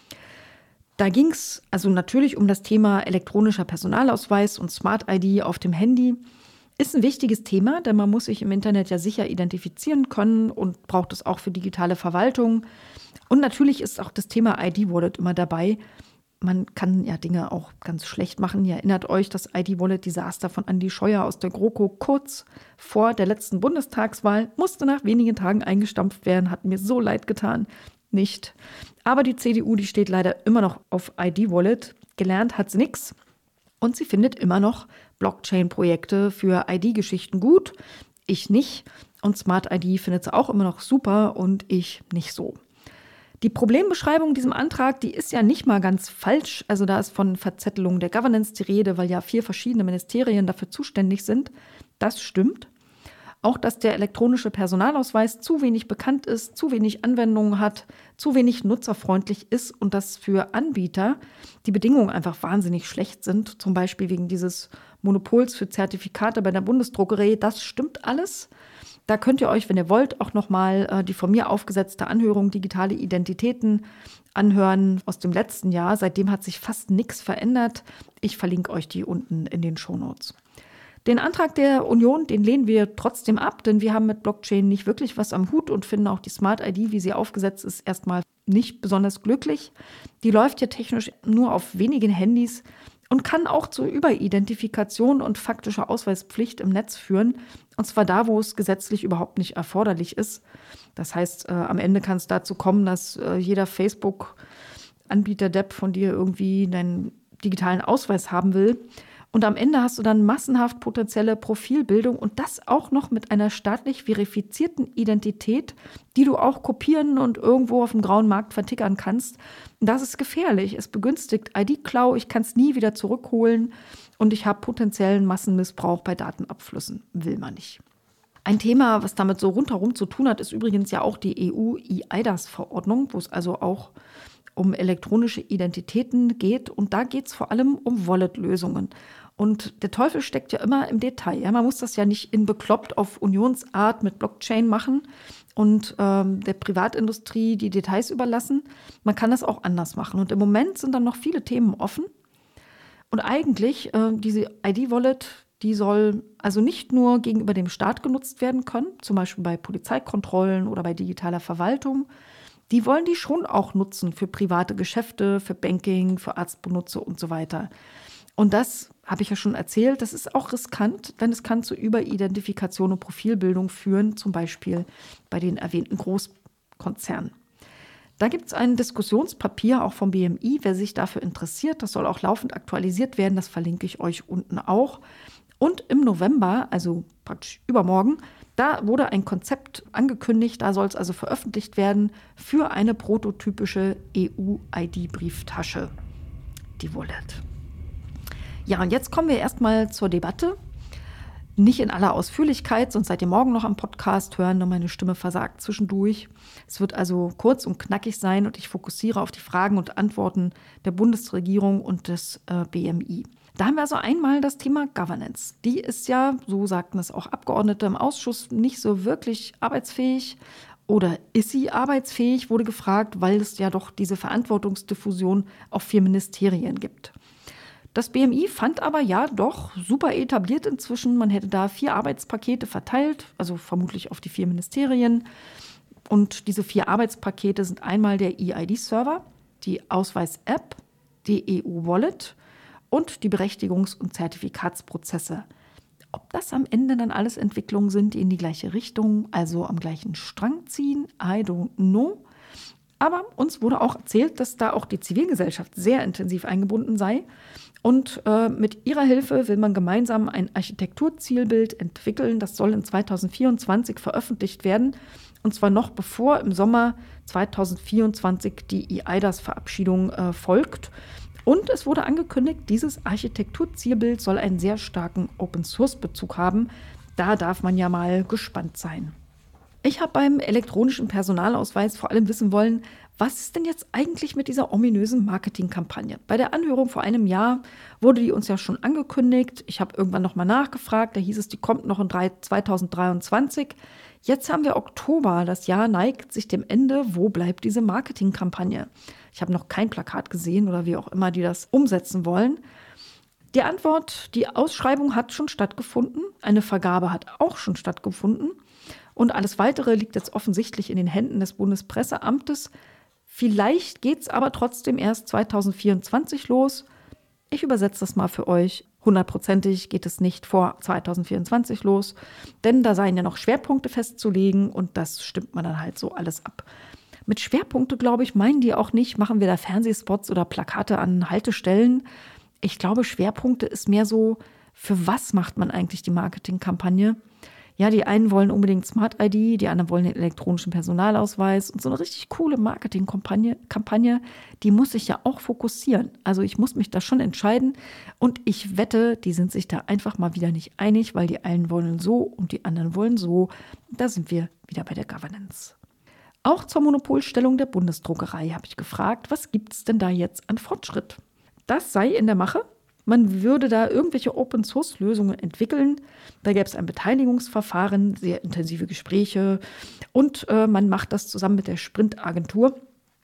Da ging es also natürlich um das Thema elektronischer Personalausweis und Smart ID auf dem Handy. Ist ein wichtiges Thema, denn man muss sich im Internet ja sicher identifizieren können und braucht es auch für digitale Verwaltung. Und natürlich ist auch das Thema ID-Wallet immer dabei. Man kann ja Dinge auch ganz schlecht machen. Ihr erinnert euch, das ID-Wallet-Desaster von Andi Scheuer aus der GroKo kurz vor der letzten Bundestagswahl musste nach wenigen Tagen eingestampft werden. Hat mir so leid getan. Nicht. Aber die CDU, die steht leider immer noch auf ID-Wallet. Gelernt hat sie nichts. Und sie findet immer noch Blockchain-Projekte für ID-Geschichten gut. Ich nicht. Und Smart ID findet sie auch immer noch super und ich nicht so. Die Problembeschreibung in diesem Antrag, die ist ja nicht mal ganz falsch. Also da ist von Verzettelung der Governance die Rede, weil ja 4 verschiedene Ministerien dafür zuständig sind. Das stimmt. Auch, dass der elektronische Personalausweis zu wenig bekannt ist, zu wenig Anwendungen hat, zu wenig nutzerfreundlich ist und dass für Anbieter die Bedingungen einfach wahnsinnig schlecht sind. Zum Beispiel wegen dieses Monopols für Zertifikate bei der Bundesdruckerei. Das stimmt alles. Da könnt ihr euch, wenn ihr wollt, auch nochmal die von mir aufgesetzte Anhörung Digitale Identitäten anhören aus dem letzten Jahr. Seitdem hat sich fast nichts verändert. Ich verlinke euch die unten in den Shownotes. Den Antrag der Union, den lehnen wir trotzdem ab, denn wir haben mit Blockchain nicht wirklich was am Hut und finden auch die Smart ID, wie sie aufgesetzt ist, erstmal nicht besonders glücklich. Die läuft ja technisch nur auf wenigen Handys und kann auch zu Überidentifikation und faktischer Ausweispflicht im Netz führen. Und zwar da, wo es gesetzlich überhaupt nicht erforderlich ist. Das heißt, am Ende kann es dazu kommen, dass jeder Facebook-Anbieter-Depp von dir irgendwie einen digitalen Ausweis haben will. Und am Ende hast du dann massenhaft potenzielle Profilbildung und das auch noch mit einer staatlich verifizierten Identität, die du auch kopieren und irgendwo auf dem grauen Markt vertickern kannst. Das ist gefährlich. Es begünstigt ID-Klau, ich kann es nie wieder zurückholen und ich habe potenziellen Massenmissbrauch bei Datenabflüssen. Will man nicht. Ein Thema, was damit so rundherum zu tun hat, ist übrigens ja auch die EU-eIDAS-Verordnung, wo es also auch um elektronische Identitäten geht. Und da geht es vor allem um Wallet-Lösungen. Und der Teufel steckt ja immer im Detail. Ja? Man muss das ja nicht in bekloppt auf Unionsart mit Blockchain machen und der Privatindustrie die Details überlassen. Man kann das auch anders machen. Und im Moment sind dann noch viele Themen offen. Und eigentlich, diese ID-Wallet, die soll also nicht nur gegenüber dem Staat genutzt werden können, zum Beispiel bei Polizeikontrollen oder bei digitaler Verwaltung. Die wollen die schon auch nutzen für private Geschäfte, für Banking, für Arztbenutzer und so weiter. Und das habe ich ja schon erzählt, das ist auch riskant, denn es kann zu Überidentifikation und Profilbildung führen, zum Beispiel bei den erwähnten Großkonzernen. Da gibt es ein Diskussionspapier auch vom BMI, wer sich dafür interessiert. Das soll auch laufend aktualisiert werden, das verlinke ich euch unten auch. Und im November, also praktisch übermorgen, da wurde ein Konzept angekündigt, da soll es also veröffentlicht werden für eine prototypische EU-ID-Brieftasche, die Wallet. Ja, und jetzt kommen wir erstmal zur Debatte. Nicht in aller Ausführlichkeit, sonst seid ihr morgen noch am Podcast hören, nur meine Stimme versagt zwischendurch. Es wird also kurz und knackig sein und ich fokussiere auf die Fragen und Antworten der Bundesregierung und des BMI. Da haben wir also einmal das Thema Governance. Die ist ja, so sagten es auch Abgeordnete im Ausschuss, nicht so wirklich arbeitsfähig. Oder ist sie arbeitsfähig, wurde gefragt, weil es ja doch diese Verantwortungsdiffusion auf 4 Ministerien gibt. Das BMI fand aber ja doch super etabliert inzwischen. Man hätte da 4 Arbeitspakete verteilt, also vermutlich auf die 4 Ministerien. Und diese 4 Arbeitspakete sind einmal der eID-Server, die Ausweis-App, die EU-Wallet und die Berechtigungs- und Zertifikatsprozesse. Ob das am Ende dann alles Entwicklungen sind, die in die gleiche Richtung, also am gleichen Strang ziehen, I don't know. Aber uns wurde auch erzählt, dass da auch die Zivilgesellschaft sehr intensiv eingebunden sei. Und mit ihrer Hilfe will man gemeinsam ein Architekturzielbild entwickeln. Das soll in 2024 veröffentlicht werden. Und zwar noch bevor im Sommer 2024 die eIDAS-Verabschiedung folgt. Und es wurde angekündigt, dieses Architekturzielbild soll einen sehr starken Open-Source-Bezug haben. Da darf man ja mal gespannt sein. Ich habe beim elektronischen Personalausweis vor allem wissen wollen, was ist denn jetzt eigentlich mit dieser ominösen Marketingkampagne? Bei der Anhörung vor einem Jahr wurde die uns ja schon angekündigt. Ich habe irgendwann nochmal nachgefragt, da hieß es, die kommt noch in 2023. Jetzt haben wir Oktober, das Jahr neigt sich dem Ende. Wo bleibt diese Marketingkampagne? Ich habe noch kein Plakat gesehen oder wie auch immer die das umsetzen wollen. Die Antwort, die Ausschreibung hat schon stattgefunden, eine Vergabe hat auch schon stattgefunden und alles Weitere liegt jetzt offensichtlich in den Händen des Bundespresseamtes. Vielleicht geht es aber trotzdem erst 2024 los. Ich übersetze das mal für euch. 100%ig geht es nicht vor 2024 los, denn da seien ja noch Schwerpunkte festzulegen und das stimmt man dann halt so alles ab. Mit Schwerpunkte, glaube ich, meinen die auch nicht, machen wir da Fernsehspots oder Plakate an Haltestellen. Ich glaube, Schwerpunkte ist mehr so, für was macht man eigentlich die Marketingkampagne? Ja, die einen wollen unbedingt Smart ID, die anderen wollen den elektronischen Personalausweis. Und so eine richtig coole Marketingkampagne, die muss sich ja auch fokussieren. Also ich muss mich da schon entscheiden. Und ich wette, die sind sich da einfach mal wieder nicht einig, weil die einen wollen so und die anderen wollen so. Da sind wir wieder bei der Governance. Auch zur Monopolstellung der Bundesdruckerei habe ich gefragt, was gibt es denn da jetzt an Fortschritt? Das sei in der Mache. Man würde da irgendwelche Open-Source-Lösungen entwickeln. Da gäbe es ein Beteiligungsverfahren, sehr intensive Gespräche und man macht das zusammen mit der Sprint-Agentur.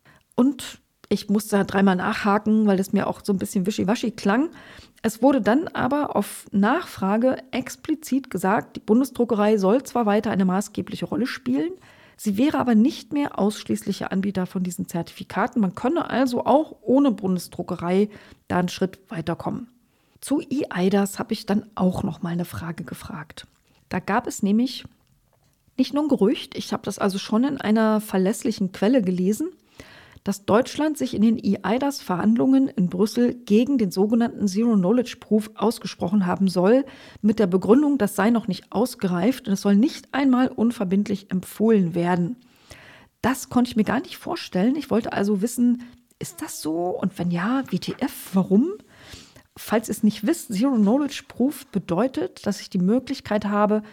Und ich musste da 3-mal nachhaken, weil das mir auch so ein bisschen wischiwaschi klang. Es wurde dann aber auf Nachfrage explizit gesagt, die Bundesdruckerei soll zwar weiter eine maßgebliche Rolle spielen, sie wäre aber nicht mehr ausschließlicher Anbieter von diesen Zertifikaten. Man könne also auch ohne Bundesdruckerei da einen Schritt weiterkommen. Zu eIDAS habe ich dann auch noch mal eine Frage gefragt. Da gab es nämlich nicht nur ein Gerücht, ich habe das also schon in einer verlässlichen Quelle gelesen, dass Deutschland sich in den eIDAS-Verhandlungen in Brüssel gegen den sogenannten Zero-Knowledge-Proof ausgesprochen haben soll, mit der Begründung, das sei noch nicht ausgereift und es soll nicht einmal unverbindlich empfohlen werden. Das konnte ich mir gar nicht vorstellen. Ich wollte also wissen, ist das so? Und wenn ja, WTF, warum? Falls ihr es nicht wisst, Zero-Knowledge-Proof bedeutet, dass ich die Möglichkeit habe,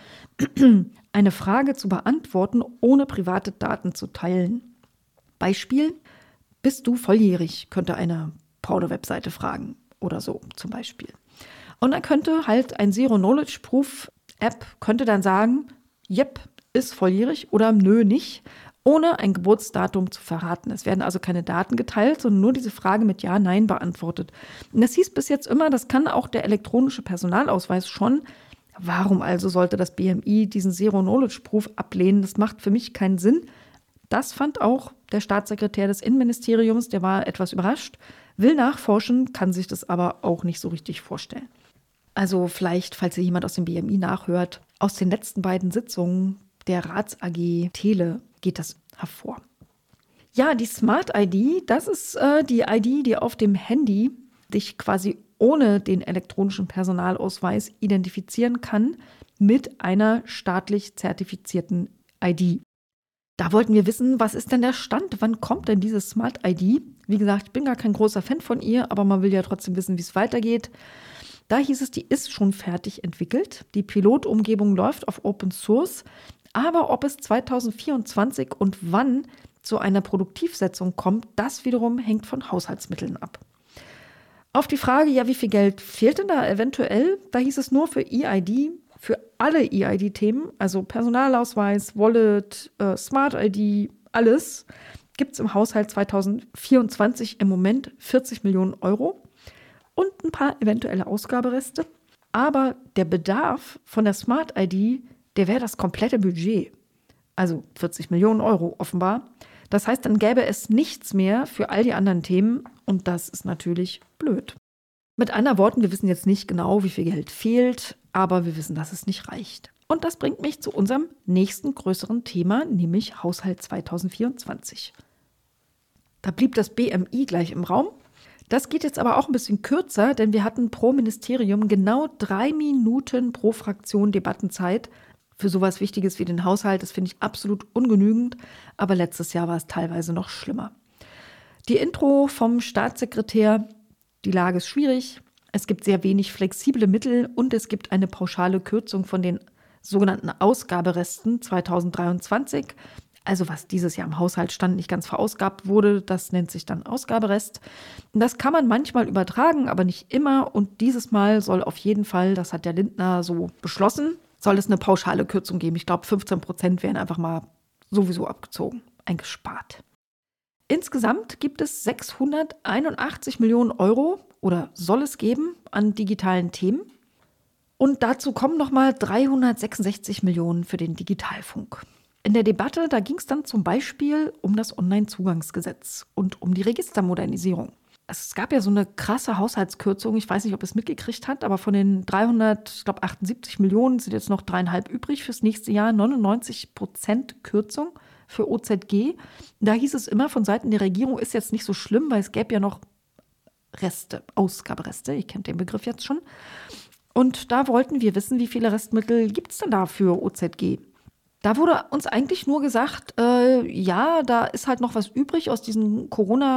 eine Frage zu beantworten, ohne private Daten zu teilen. Beispiel: Bist du volljährig? Könnte eine Porno-Webseite fragen oder so zum Beispiel. Und dann könnte halt ein Zero-Knowledge-Proof-App könnte dann sagen, yep, ist volljährig oder nö, nicht. ohne ein Geburtsdatum zu verraten. Es werden also keine Daten geteilt, sondern nur diese Frage mit Ja, Nein beantwortet. Und das hieß bis jetzt immer, das kann auch der elektronische Personalausweis schon. Warum also sollte das BMI diesen Zero-Knowledge-Proof ablehnen? Das macht für mich keinen Sinn. Das fand auch der Staatssekretär des Innenministeriums, der war etwas überrascht, will nachforschen, kann sich das aber auch nicht so richtig vorstellen. Also vielleicht, falls hier jemand aus dem BMI nachhört, aus den letzten beiden Sitzungen der Rats-AG Tele geht das hervor. Ja, die Smart ID, das ist die ID, die auf dem Handy dich quasi ohne den elektronischen Personalausweis identifizieren kann mit einer staatlich zertifizierten ID. Da wollten wir wissen, was ist denn der Stand? Wann kommt denn diese Smart ID? Wie gesagt, ich bin gar kein großer Fan von ihr, aber man will ja trotzdem wissen, wie es weitergeht. Da hieß es, die ist schon fertig entwickelt. Die Pilotumgebung läuft auf Open Source. Aber ob es 2024 und wann zu einer Produktivsetzung kommt, das wiederum hängt von Haushaltsmitteln ab. Auf die Frage, ja, wie viel Geld fehlt denn da eventuell? Da hieß es nur für EID, für alle EID-Themen, also Personalausweis, Wallet, Smart ID, alles, gibt es im Haushalt 2024 im Moment 40 Millionen Euro und ein paar eventuelle Ausgabereste. Aber der Bedarf von der Smart ID, der wäre das komplette Budget. Also 40 Millionen Euro offenbar. Das heißt, dann gäbe es nichts mehr für all die anderen Themen und das ist natürlich blöd. Mit anderen Worten, wir wissen jetzt nicht genau, wie viel Geld fehlt, aber wir wissen, dass es nicht reicht. Und das bringt mich zu unserem nächsten größeren Thema, nämlich Haushalt 2024. Da blieb das BMI gleich im Raum. Das geht jetzt aber auch ein bisschen kürzer, denn wir hatten pro Ministerium genau 3 Minuten pro Fraktion Debattenzeit. Für sowas Wichtiges wie den Haushalt, das finde ich absolut ungenügend, aber letztes Jahr war es teilweise noch schlimmer. Die Intro vom Staatssekretär, die Lage ist schwierig, es gibt sehr wenig flexible Mittel und es gibt eine pauschale Kürzung von den sogenannten Ausgaberesten 2023. Also was dieses Jahr im Haushalt stand, nicht ganz verausgabt wurde, das nennt sich dann Ausgaberest. Das kann man manchmal übertragen, aber nicht immer und dieses Mal soll auf jeden Fall, das hat der Lindner so beschlossen, soll es eine pauschale Kürzung geben. Ich glaube, 15% werden einfach mal sowieso abgezogen, eingespart. Insgesamt gibt es 681 Millionen Euro oder soll es geben an digitalen Themen. Und dazu kommen nochmal 366 Millionen für den Digitalfunk. In der Debatte, da ging es dann zum Beispiel um das Onlinezugangsgesetz und um die Registermodernisierung. Es gab ja so eine krasse Haushaltskürzung, ich weiß nicht, ob ihr es mitgekriegt habt, aber von den 378 Millionen sind jetzt noch 3,5 übrig fürs nächste Jahr, 99% Kürzung für OZG. Da hieß es immer von Seiten der Regierung, ist jetzt nicht so schlimm, weil es gäbe ja noch Reste, Ausgabereste, ihr kennt den Begriff jetzt schon. Und da wollten wir wissen, wie viele Restmittel gibt es denn da für OZG? Da wurde uns eigentlich nur gesagt, ja, da ist halt noch was übrig aus diesen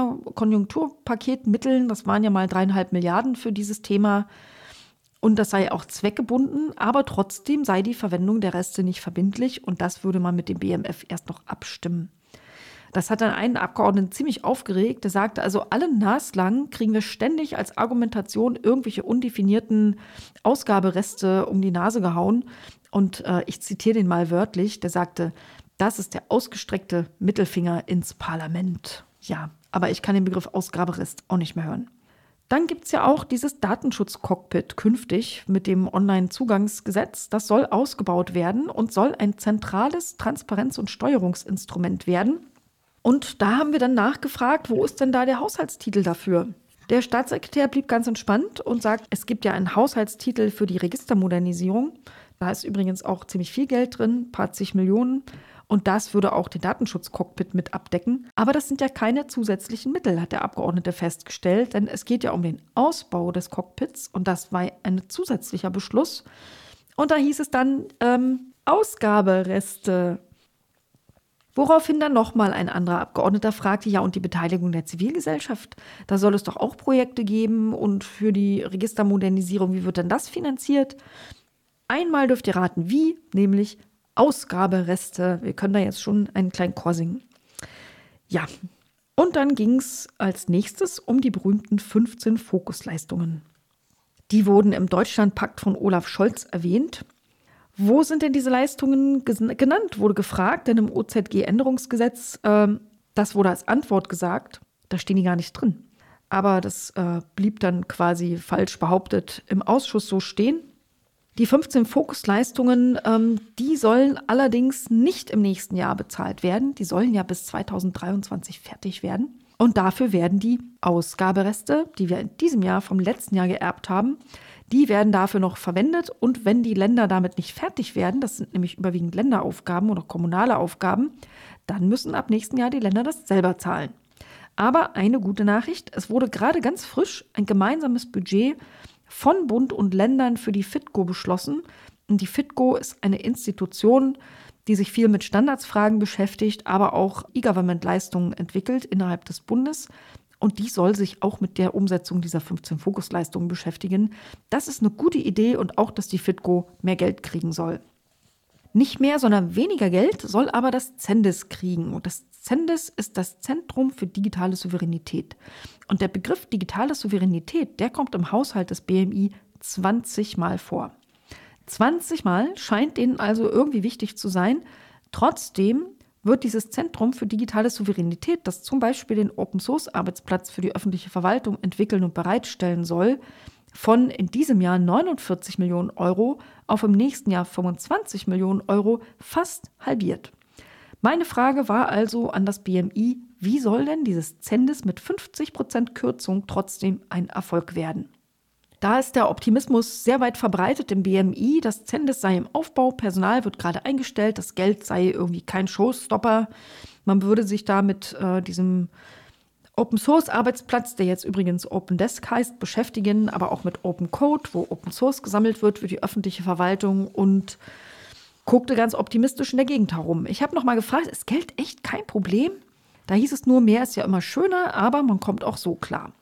Corona-Konjunkturpaketmitteln. Das waren ja mal 3,5 Milliarden für dieses Thema. Und das sei auch zweckgebunden, aber trotzdem sei die Verwendung der Reste nicht verbindlich. Und das würde man mit dem BMF erst noch abstimmen. Das hat dann einen Abgeordneten ziemlich aufgeregt. Der sagte, also alle naslang kriegen wir ständig als Argumentation irgendwelche undefinierten Ausgabereste um die Nase gehauen. Und ich zitiere den mal wörtlich, der sagte, das ist der ausgestreckte Mittelfinger ins Parlament. Ja, aber ich kann den Begriff Ausgaberest auch nicht mehr hören. Dann gibt es ja auch dieses Datenschutzcockpit künftig mit dem Onlinezugangsgesetz. Das soll ausgebaut werden und soll ein zentrales Transparenz- und Steuerungsinstrument werden. Und da haben wir dann nachgefragt, wo ist denn da der Haushaltstitel dafür? Der Staatssekretär blieb ganz entspannt und sagt, es gibt ja einen Haushaltstitel für die Registermodernisierung. Da ist übrigens auch ziemlich viel Geld drin, ein paar zig Millionen. Und das würde auch den Datenschutzcockpit mit abdecken. Aber das sind ja keine zusätzlichen Mittel, hat der Abgeordnete festgestellt. Denn es geht ja um den Ausbau des Cockpits. Und das war ein zusätzlicher Beschluss. Und da hieß es dann Ausgabereste. Woraufhin dann nochmal ein anderer Abgeordneter fragte, ja, und die Beteiligung der Zivilgesellschaft? Da soll es doch auch Projekte geben. Und für die Registermodernisierung, wie wird denn das finanziert? Einmal dürft ihr raten, wie, nämlich Ausgabereste. Wir können da jetzt schon einen kleinen Chor singen. Ja, und dann ging es als nächstes um die berühmten 15 Fokusleistungen. Die wurden im Deutschlandpakt von Olaf Scholz erwähnt. Wo sind denn diese Leistungen genannt, wurde gefragt, denn im OZG-Änderungsgesetz, das wurde als Antwort gesagt, da stehen die gar nicht drin. Aber das blieb dann quasi falsch behauptet im Ausschuss so stehen. Die 15 Fokusleistungen, die sollen allerdings nicht im nächsten Jahr bezahlt werden. Die sollen ja bis 2023 fertig werden. Und dafür werden die Ausgabereste, die wir in diesem Jahr vom letzten Jahr geerbt haben, die werden dafür noch verwendet. Und wenn die Länder damit nicht fertig werden, das sind nämlich überwiegend Länderaufgaben oder kommunale Aufgaben, dann müssen ab nächsten Jahr die Länder das selber zahlen. Aber eine gute Nachricht, es wurde gerade ganz frisch ein gemeinsames Budget von Bund und Ländern für die FITCO beschlossen. Und die FITCO ist eine Institution, die sich viel mit Standardsfragen beschäftigt, aber auch E-Government-Leistungen entwickelt innerhalb des Bundes. Und die soll sich auch mit der Umsetzung dieser 15 Fokusleistungen beschäftigen. Das ist eine gute Idee und auch, dass die FITCO mehr Geld kriegen soll. Nicht mehr, sondern weniger Geld soll aber das ZENDIS kriegen. Und das ZENDIS ist das Zentrum für digitale Souveränität. Und der Begriff digitale Souveränität, der kommt im Haushalt des BMI 20 Mal vor. 20 Mal scheint denen also irgendwie wichtig zu sein. Trotzdem wird dieses Zentrum für digitale Souveränität, das zum Beispiel den Open-Source-Arbeitsplatz für die öffentliche Verwaltung entwickeln und bereitstellen soll, von in diesem Jahr 49 Millionen Euro auf im nächsten Jahr 25 Millionen Euro fast halbiert. Meine Frage war also an das BMI, wie soll denn dieses ZENDIS mit 50% Kürzung trotzdem ein Erfolg werden? Da ist der Optimismus sehr weit verbreitet im BMI, das ZENDIS sei im Aufbau, Personal wird gerade eingestellt, das Geld sei irgendwie kein Showstopper. Man würde sich da mit diesem Open-Source-Arbeitsplatz, der jetzt übrigens Open Desk heißt, beschäftigen, aber auch mit Open Code, wo Open Source gesammelt wird für die öffentliche Verwaltung, und guckte ganz optimistisch in der Gegend herum. Ich habe nochmal gefragt, ist Geld echt kein Problem? Da hieß es nur, mehr ist ja immer schöner, aber man kommt auch so klar.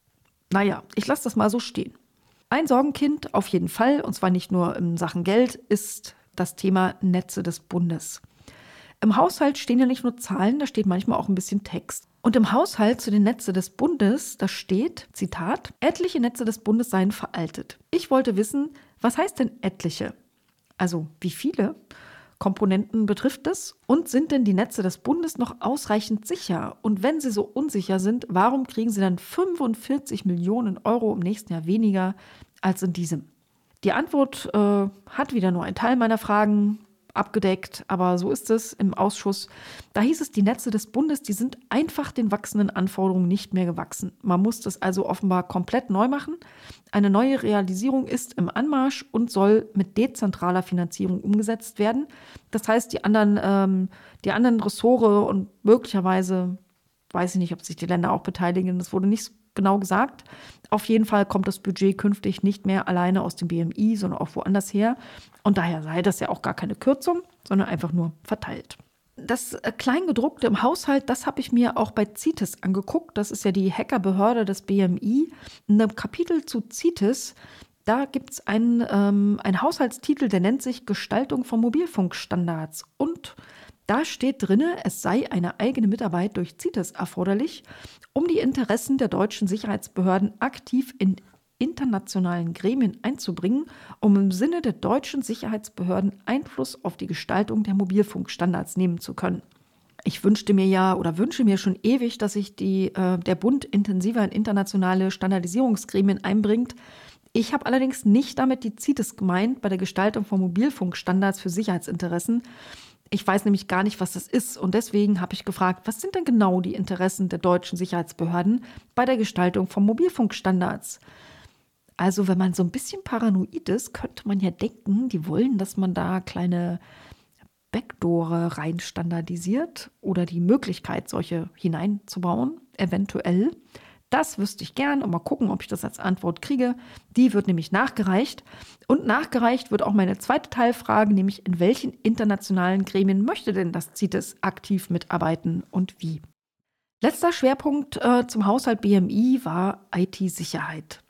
Naja, ich lasse das mal so stehen. Ein Sorgenkind auf jeden Fall, und zwar nicht nur in Sachen Geld, ist das Thema Netze des Bundes. Im Haushalt stehen ja nicht nur Zahlen, da steht manchmal auch ein bisschen Text. Und im Haushalt zu den Netzen des Bundes, da steht, Zitat, etliche Netze des Bundes seien veraltet. Ich wollte wissen, was heißt denn etliche? Also wie viele Komponenten betrifft es? Und sind denn die Netze des Bundes noch ausreichend sicher? Und wenn sie so unsicher sind, warum kriegen sie dann 45 Millionen Euro im nächsten Jahr weniger als in diesem? Die Antwort hat wieder nur einen Teil meiner Fragen abgedeckt, aber so ist es im Ausschuss. Da hieß es, die Netze des Bundes, die sind einfach den wachsenden Anforderungen nicht mehr gewachsen. Man muss das also offenbar komplett neu machen. Eine neue Realisierung ist im Anmarsch und soll mit dezentraler Finanzierung umgesetzt werden. Das heißt, die anderen Ressorts und möglicherweise, weiß ich nicht, ob sich die Länder auch beteiligen, das wurde nicht genau gesagt. Auf jeden Fall kommt das Budget künftig nicht mehr alleine aus dem BMI, sondern auch woanders her. Und daher sei das ja auch gar keine Kürzung, sondern einfach nur verteilt. Das Kleingedruckte im Haushalt, das habe ich mir auch bei CITES angeguckt. Das ist ja die Hackerbehörde des BMI. In einem Kapitel zu CITES, da gibt es einen Haushaltstitel, der nennt sich Gestaltung von Mobilfunkstandards. Und da steht drin, es sei eine eigene Mitarbeit durch CITES erforderlich, um die Interessen der deutschen Sicherheitsbehörden aktiv in internationalen Gremien einzubringen, um im Sinne der deutschen Sicherheitsbehörden Einfluss auf die Gestaltung der Mobilfunkstandards nehmen zu können. Ich wünsche mir schon ewig, dass sich der Bund intensiver in internationale Standardisierungsgremien einbringt. Ich habe allerdings nicht damit die CITES gemeint bei der Gestaltung von Mobilfunkstandards für Sicherheitsinteressen. Ich weiß nämlich gar nicht, was das ist, und deswegen habe ich gefragt, was sind denn genau die Interessen der deutschen Sicherheitsbehörden bei der Gestaltung von Mobilfunkstandards? Also wenn man so ein bisschen paranoid ist, könnte man ja denken, die wollen, dass man da kleine Backdoore rein standardisiert oder die Möglichkeit, solche hineinzubauen, eventuell. Das wüsste ich gern und mal gucken, ob ich das als Antwort kriege. Die wird nämlich nachgereicht. Und nachgereicht wird auch meine zweite Teilfrage, nämlich in welchen internationalen Gremien möchte denn das CITES aktiv mitarbeiten und wie? Letzter Schwerpunkt zum Haushalt BMI war IT-Sicherheit.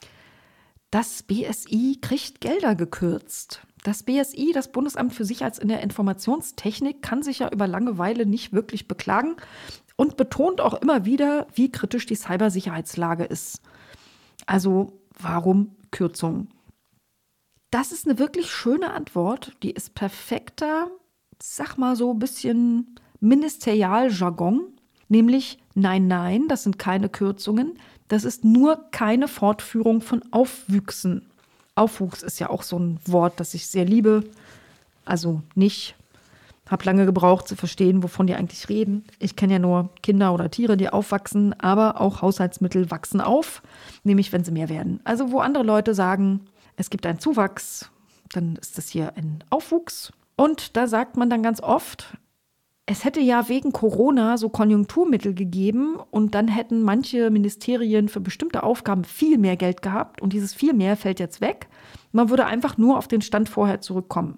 Das BSI kriegt Gelder gekürzt. Das BSI, das Bundesamt für Sicherheit in der Informationstechnik, kann sich ja über Langeweile nicht wirklich beklagen und betont auch immer wieder, wie kritisch die Cybersicherheitslage ist. Also warum Kürzungen? Das ist eine wirklich schöne Antwort. Die ist perfekter, sag mal so ein bisschen Ministerialjargon, nämlich nein, nein, das sind keine Kürzungen, das ist nur keine Fortführung von Aufwüchsen. Aufwuchs ist ja auch so ein Wort, das ich sehr liebe, also nicht. Habe lange gebraucht zu verstehen, wovon die eigentlich reden. Ich kenne ja nur Kinder oder Tiere, die aufwachsen, aber auch Haushaltsmittel wachsen auf, nämlich wenn sie mehr werden. Also wo andere Leute sagen, es gibt einen Zuwachs, dann ist das hier ein Aufwuchs. Und da sagt man dann ganz oft, es hätte ja wegen Corona so Konjunkturmittel gegeben und dann hätten manche Ministerien für bestimmte Aufgaben viel mehr Geld gehabt und dieses viel mehr fällt jetzt weg. Man würde einfach nur auf den Stand vorher zurückkommen.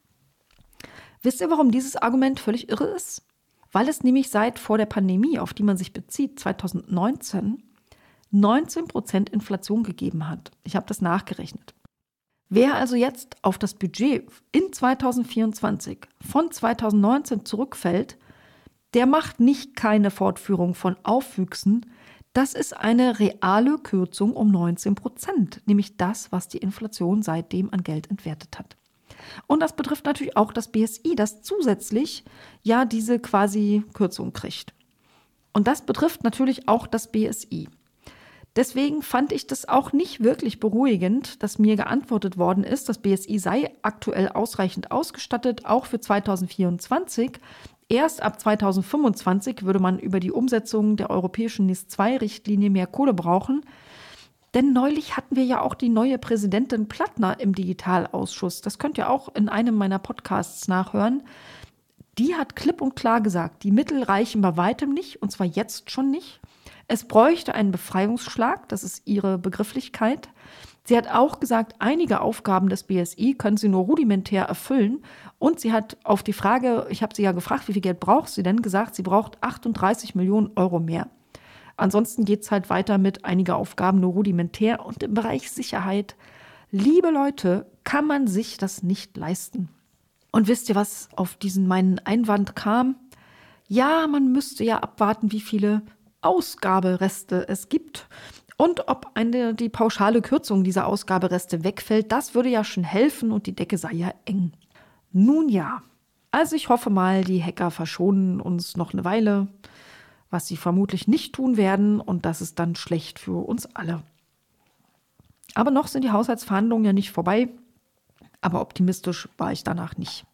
Wisst ihr, warum dieses Argument völlig irre ist? Weil es nämlich seit vor der Pandemie, auf die man sich bezieht, 2019, 19% Inflation gegeben hat. Ich habe das nachgerechnet. Wer also jetzt auf das Budget in 2024 von 2019 zurückfällt, der macht nicht keine Fortführung von Aufwüchsen. Das ist eine reale Kürzung um 19%, nämlich das, was die Inflation seitdem an Geld entwertet hat. Und das betrifft natürlich auch das BSI, das zusätzlich ja diese quasi Kürzung kriegt. Und das betrifft natürlich auch das BSI. Deswegen fand ich das auch nicht wirklich beruhigend, dass mir geantwortet worden ist, das BSI sei aktuell ausreichend ausgestattet, auch für 2024. Erst ab 2025 würde man über die Umsetzung der europäischen NIS-2-Richtlinie mehr Kohle brauchen. Denn neulich hatten wir ja auch die neue Präsidentin Plattner im Digitalausschuss. Das könnt ihr auch in einem meiner Podcasts nachhören. Die hat klipp und klar gesagt, die Mittel reichen bei weitem nicht, und zwar jetzt schon nicht. Es bräuchte einen Befreiungsschlag, das ist ihre Begrifflichkeit. Sie hat auch gesagt, einige Aufgaben des BSI können sie nur rudimentär erfüllen. Und sie hat auf die Frage, ich habe sie ja gefragt, wie viel Geld braucht sie denn, gesagt, sie braucht 38 Millionen Euro mehr. Ansonsten geht es halt weiter mit einigen Aufgaben nur rudimentär. Und im Bereich Sicherheit, liebe Leute, kann man sich das nicht leisten. Und wisst ihr, was auf diesen meinen Einwand kam? Ja, man müsste ja abwarten, wie viele Ausgabereste es gibt. Und ob die pauschale Kürzung dieser Ausgabereste wegfällt, das würde ja schon helfen und die Decke sei ja eng. Nun ja, also ich hoffe mal, die Hacker verschonen uns noch eine Weile, was sie vermutlich nicht tun werden, und das ist dann schlecht für uns alle. Aber noch sind die Haushaltsverhandlungen ja nicht vorbei, aber optimistisch war ich danach nicht.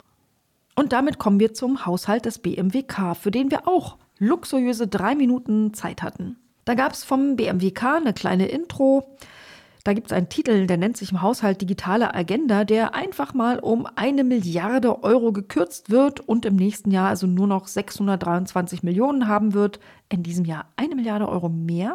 Und damit kommen wir zum Haushalt des BMWK, für den wir auch luxuriöse 3 Minuten Zeit hatten. Da gab es vom BMWK eine kleine Intro. Da gibt es einen Titel, der nennt sich im Haushalt Digitale Agenda, der einfach mal um 1 Milliarde Euro gekürzt wird und im nächsten Jahr also nur noch 623 Millionen haben wird. In diesem Jahr 1 Milliarde Euro mehr.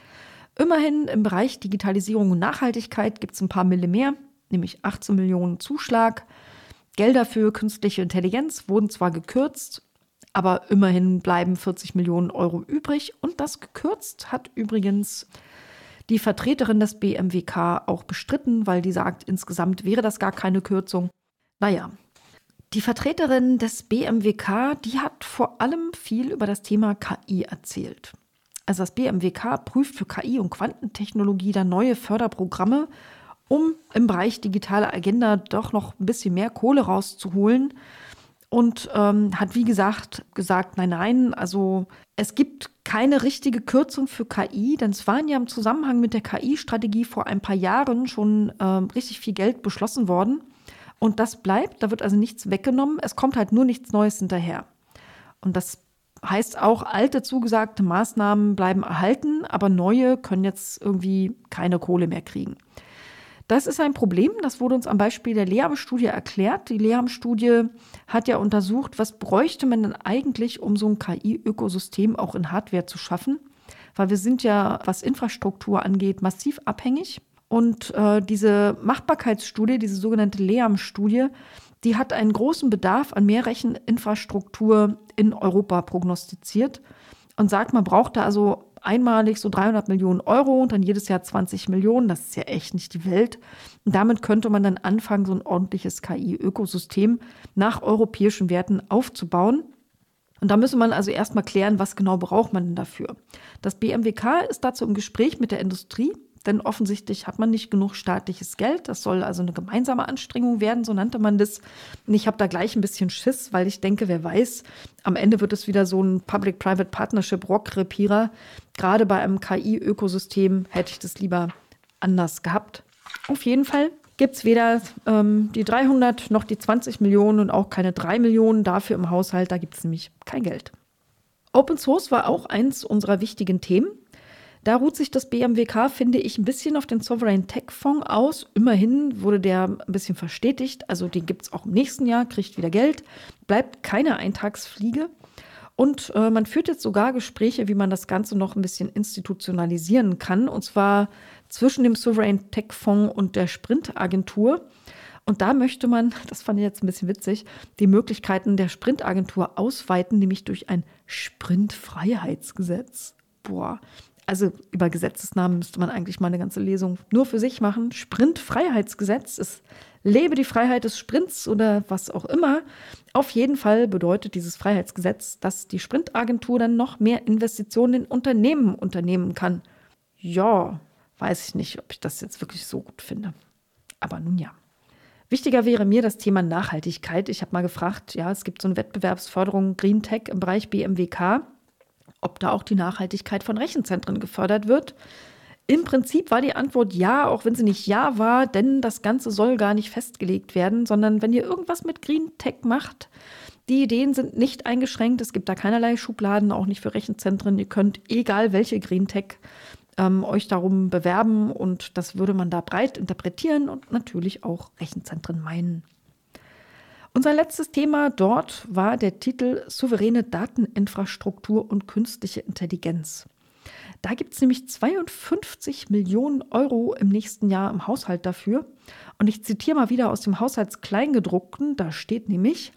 Immerhin im Bereich Digitalisierung und Nachhaltigkeit gibt es ein paar Mille mehr, nämlich 18 Millionen Zuschlag. Gelder für künstliche Intelligenz wurden zwar gekürzt, aber immerhin bleiben 40 Millionen Euro übrig. Und das gekürzt hat übrigens die Vertreterin des BMWK auch bestritten, weil die sagt, insgesamt wäre das gar keine Kürzung. Naja, die Vertreterin des BMWK, die hat vor allem viel über das Thema KI erzählt. Also das BMWK prüft für KI und Quantentechnologie dann neue Förderprogramme, um im Bereich digitale Agenda doch noch ein bisschen mehr Kohle rauszuholen. Und hat, wie gesagt, nein, also es gibt keine richtige Kürzung für KI, denn es waren ja im Zusammenhang mit der KI-Strategie vor ein paar Jahren schon richtig viel Geld beschlossen worden. Und das bleibt, da wird also nichts weggenommen, es kommt halt nur nichts Neues hinterher. Und das heißt auch, alte zugesagte Maßnahmen bleiben erhalten, aber neue können jetzt irgendwie keine Kohle mehr kriegen. Das ist ein Problem, das wurde uns am Beispiel der Lehramtsstudie erklärt. Die Lehramtsstudie hat ja untersucht, was bräuchte man denn eigentlich, um so ein KI-Ökosystem auch in Hardware zu schaffen. Weil wir sind ja, was Infrastruktur angeht, massiv abhängig. Und diese Machbarkeitsstudie, diese sogenannte Lehramtsstudie, die hat einen großen Bedarf an mehr Recheninfrastruktur in Europa prognostiziert und sagt, man braucht da also einmalig so 300 Millionen Euro und dann jedes Jahr 20 Millionen. Das ist ja echt nicht die Welt. Und damit könnte man dann anfangen, so ein ordentliches KI-Ökosystem nach europäischen Werten aufzubauen. Und da müsse man also erstmal klären, was genau braucht man denn dafür. Das BMWK ist dazu im Gespräch mit der Industrie. denn offensichtlich hat man nicht genug staatliches Geld. Das soll also eine gemeinsame Anstrengung werden, so nannte man das. Und ich habe da gleich ein bisschen Schiss, weil ich denke, wer weiß, am Ende wird es wieder so ein Public-Private Partnership-Rohrkrepierer. Gerade bei einem KI-Ökosystem hätte ich das lieber anders gehabt. Auf jeden Fall gibt es weder die 300 noch die 20 Millionen und auch keine 3 Millionen dafür im Haushalt. Da gibt es nämlich kein Geld. Open Source war auch eins unserer wichtigen Themen. Da ruht sich das BMWK, finde ich, ein bisschen auf den Sovereign Tech Fonds aus. Immerhin wurde der ein bisschen verstetigt. Also den gibt es auch im nächsten Jahr, kriegt wieder Geld. Bleibt keine Eintagsfliege. Und man führt jetzt sogar Gespräche, wie man das Ganze noch ein bisschen institutionalisieren kann. Und zwar zwischen dem Sovereign Tech Fonds und der Sprint-Agentur. Und da möchte man, das fand ich jetzt ein bisschen witzig, die Möglichkeiten der Sprint-Agentur ausweiten, nämlich durch ein Sprint-Freiheitsgesetz. Boah, also über Gesetzesnamen müsste man eigentlich mal eine ganze Lesung nur für sich machen. Sprint-Freiheitsgesetz, es lebe die Freiheit des Sprints oder was auch immer. Auf jeden Fall bedeutet dieses Freiheitsgesetz, dass die Sprint-Agentur dann noch mehr Investitionen in Unternehmen unternehmen kann. Ja, weiß ich nicht, ob ich das jetzt wirklich so gut finde. Aber nun ja. Wichtiger wäre mir das Thema Nachhaltigkeit. Ich habe mal gefragt, ja, es gibt so eine Wettbewerbsförderung Green Tech im Bereich BMWK, ob da auch die Nachhaltigkeit von Rechenzentren gefördert wird. Im Prinzip war die Antwort ja, auch wenn sie nicht ja war, denn das Ganze soll gar nicht festgelegt werden, sondern wenn ihr irgendwas mit Green Tech macht, die Ideen sind nicht eingeschränkt, es gibt da keinerlei Schubladen, auch nicht für Rechenzentren. Ihr könnt, egal welche Green Tech, euch darum bewerben und das würde man da breit interpretieren und natürlich auch Rechenzentren meinen. Unser letztes Thema dort war der Titel Souveräne Dateninfrastruktur und künstliche Intelligenz. Da gibt es nämlich 52 Millionen Euro im nächsten Jahr im Haushalt dafür. Und ich zitiere mal wieder aus dem Haushaltskleingedruckten, da steht nämlich: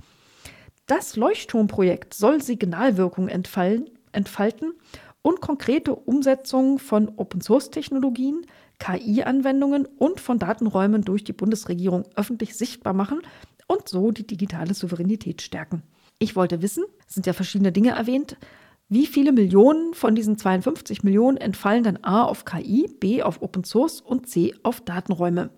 Das Leuchtturmprojekt soll Signalwirkung entfalten und konkrete Umsetzung von Open-Source-Technologien, KI-Anwendungen und von Datenräumen durch die Bundesregierung öffentlich sichtbar machen und so die digitale Souveränität stärken. Ich wollte wissen, es sind ja verschiedene Dinge erwähnt, wie viele Millionen von diesen 52 Millionen entfallen dann A auf KI, B auf Open Source und C auf Datenräume.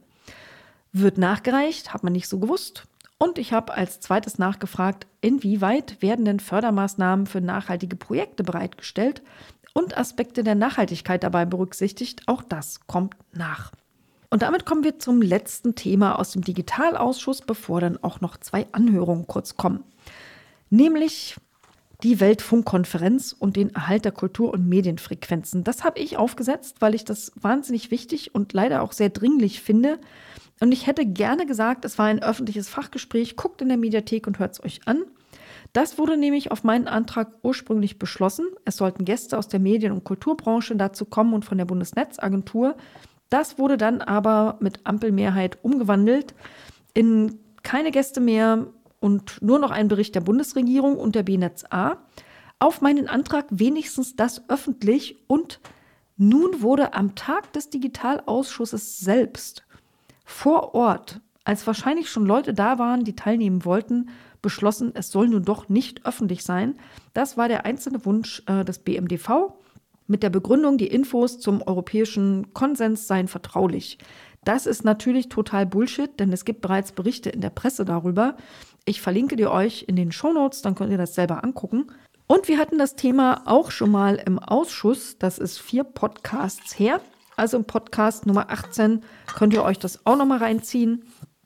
Wird nachgereicht, hat man nicht so gewusst. Und ich habe als zweites nachgefragt, inwieweit werden denn Fördermaßnahmen für nachhaltige Projekte bereitgestellt und Aspekte der Nachhaltigkeit dabei berücksichtigt. Auch das kommt nach. Und damit kommen wir zum letzten Thema aus dem Digitalausschuss, bevor dann auch noch 2 Anhörungen kurz kommen. Nämlich die Weltfunkkonferenz und den Erhalt der Kultur- und Medienfrequenzen. Das habe ich aufgesetzt, weil ich das wahnsinnig wichtig und leider auch sehr dringlich finde. Und ich hätte gerne gesagt, es war ein öffentliches Fachgespräch. Guckt in der Mediathek und hört es euch an. Das wurde nämlich auf meinen Antrag ursprünglich beschlossen. Es sollten Gäste aus der Medien- und Kulturbranche dazu kommen und von der Bundesnetzagentur. Das wurde dann aber mit Ampelmehrheit umgewandelt in keine Gäste mehr und nur noch ein Bericht der Bundesregierung und der BNetz A. Auf meinen Antrag wenigstens das öffentlich. Und nun wurde am Tag des Digitalausschusses selbst vor Ort, als wahrscheinlich schon Leute da waren, die teilnehmen wollten, beschlossen, es soll nun doch nicht öffentlich sein. Das war der einzelne Wunsch des BMDV mit der Begründung, die Infos zum europäischen Konsens seien vertraulich. Das ist natürlich total Bullshit, denn es gibt bereits Berichte in der Presse darüber. Ich verlinke die euch in den Shownotes, dann könnt ihr das selber angucken. Und wir hatten das Thema auch schon mal im Ausschuss. Das ist 4 Podcasts her. Also im Podcast Nummer 18 könnt ihr euch das auch nochmal reinziehen.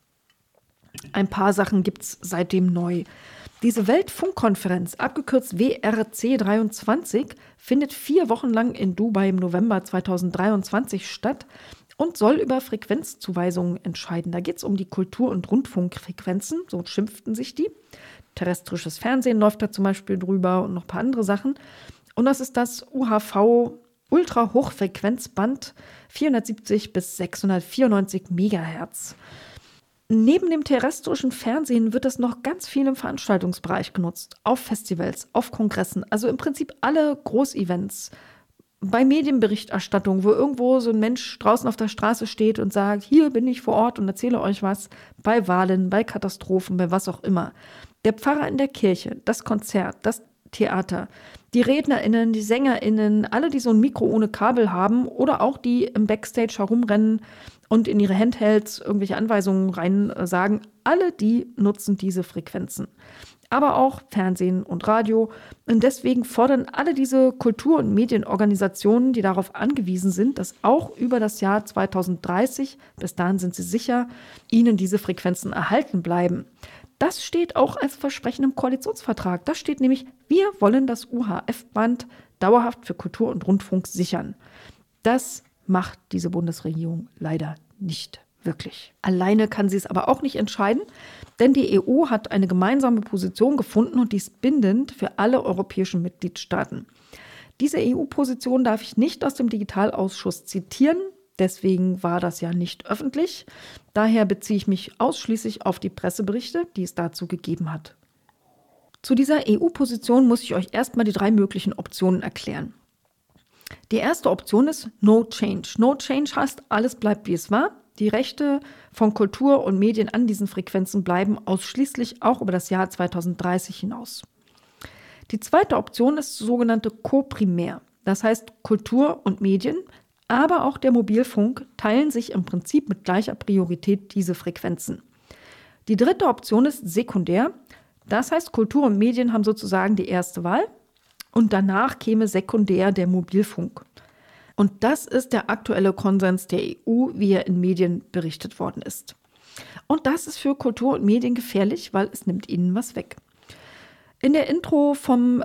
Ein paar Sachen gibt es seitdem neu. Diese Weltfunkkonferenz, abgekürzt WRC 23, findet 4 Wochen lang in Dubai im November 2023 statt und soll über Frequenzzuweisungen entscheiden. Da geht es um die Kultur- und Rundfunkfrequenzen, so schimpften sich die. Terrestrisches Fernsehen läuft da zum Beispiel drüber und noch ein paar andere Sachen. Und das ist das UHV Ultra-Hochfrequenzband 470 bis 694 Megahertz. Neben dem terrestrischen Fernsehen wird es noch ganz viel im Veranstaltungsbereich genutzt. Auf Festivals, auf Kongressen, also im Prinzip alle Großevents. Bei Medienberichterstattung, wo irgendwo so ein Mensch draußen auf der Straße steht und sagt, hier bin ich vor Ort und erzähle euch was. Bei Wahlen, bei Katastrophen, bei was auch immer. Der Pfarrer in der Kirche, das Konzert, das Theater, Die RednerInnen, die SängerInnen, alle, die so ein Mikro ohne Kabel haben oder auch die im Backstage herumrennen und in ihre Handhelds irgendwelche Anweisungen rein sagen, alle die nutzen diese Frequenzen. Aber auch Fernsehen und Radio. Und deswegen fordern alle diese Kultur- und Medienorganisationen, die darauf angewiesen sind, dass auch über das Jahr 2030, bis dahin sind sie sicher, ihnen diese Frequenzen erhalten bleiben. Das steht auch als Versprechen im Koalitionsvertrag. Da steht nämlich, wir wollen das UHF-Band dauerhaft für Kultur und Rundfunk sichern. Das macht diese Bundesregierung leider nicht wirklich. Alleine kann sie es aber auch nicht entscheiden, denn die EU hat eine gemeinsame Position gefunden und die ist bindend für alle europäischen Mitgliedstaaten. Diese EU-Position darf ich nicht aus dem Digitalausschuss zitieren. Deswegen war das ja nicht öffentlich. Daher beziehe ich mich ausschließlich auf die Presseberichte, die es dazu gegeben hat. Zu dieser EU-Position muss ich euch erstmal die 3 möglichen Optionen erklären. Die erste Option ist No Change. No Change heißt, alles bleibt wie es war. Die Rechte von Kultur und Medien an diesen Frequenzen bleiben ausschließlich auch über das Jahr 2030 hinaus. Die zweite Option ist sogenannte Koprimär. Das heißt, Kultur und Medien, aber auch der Mobilfunk teilen sich im Prinzip mit gleicher Priorität diese Frequenzen. Die dritte Option ist sekundär. Das heißt, Kultur und Medien haben sozusagen die erste Wahl und danach käme sekundär der Mobilfunk. Und das ist der aktuelle Konsens der EU, wie er in Medien berichtet worden ist. Und das ist für Kultur und Medien gefährlich, weil es nimmt ihnen was weg. In der Intro vom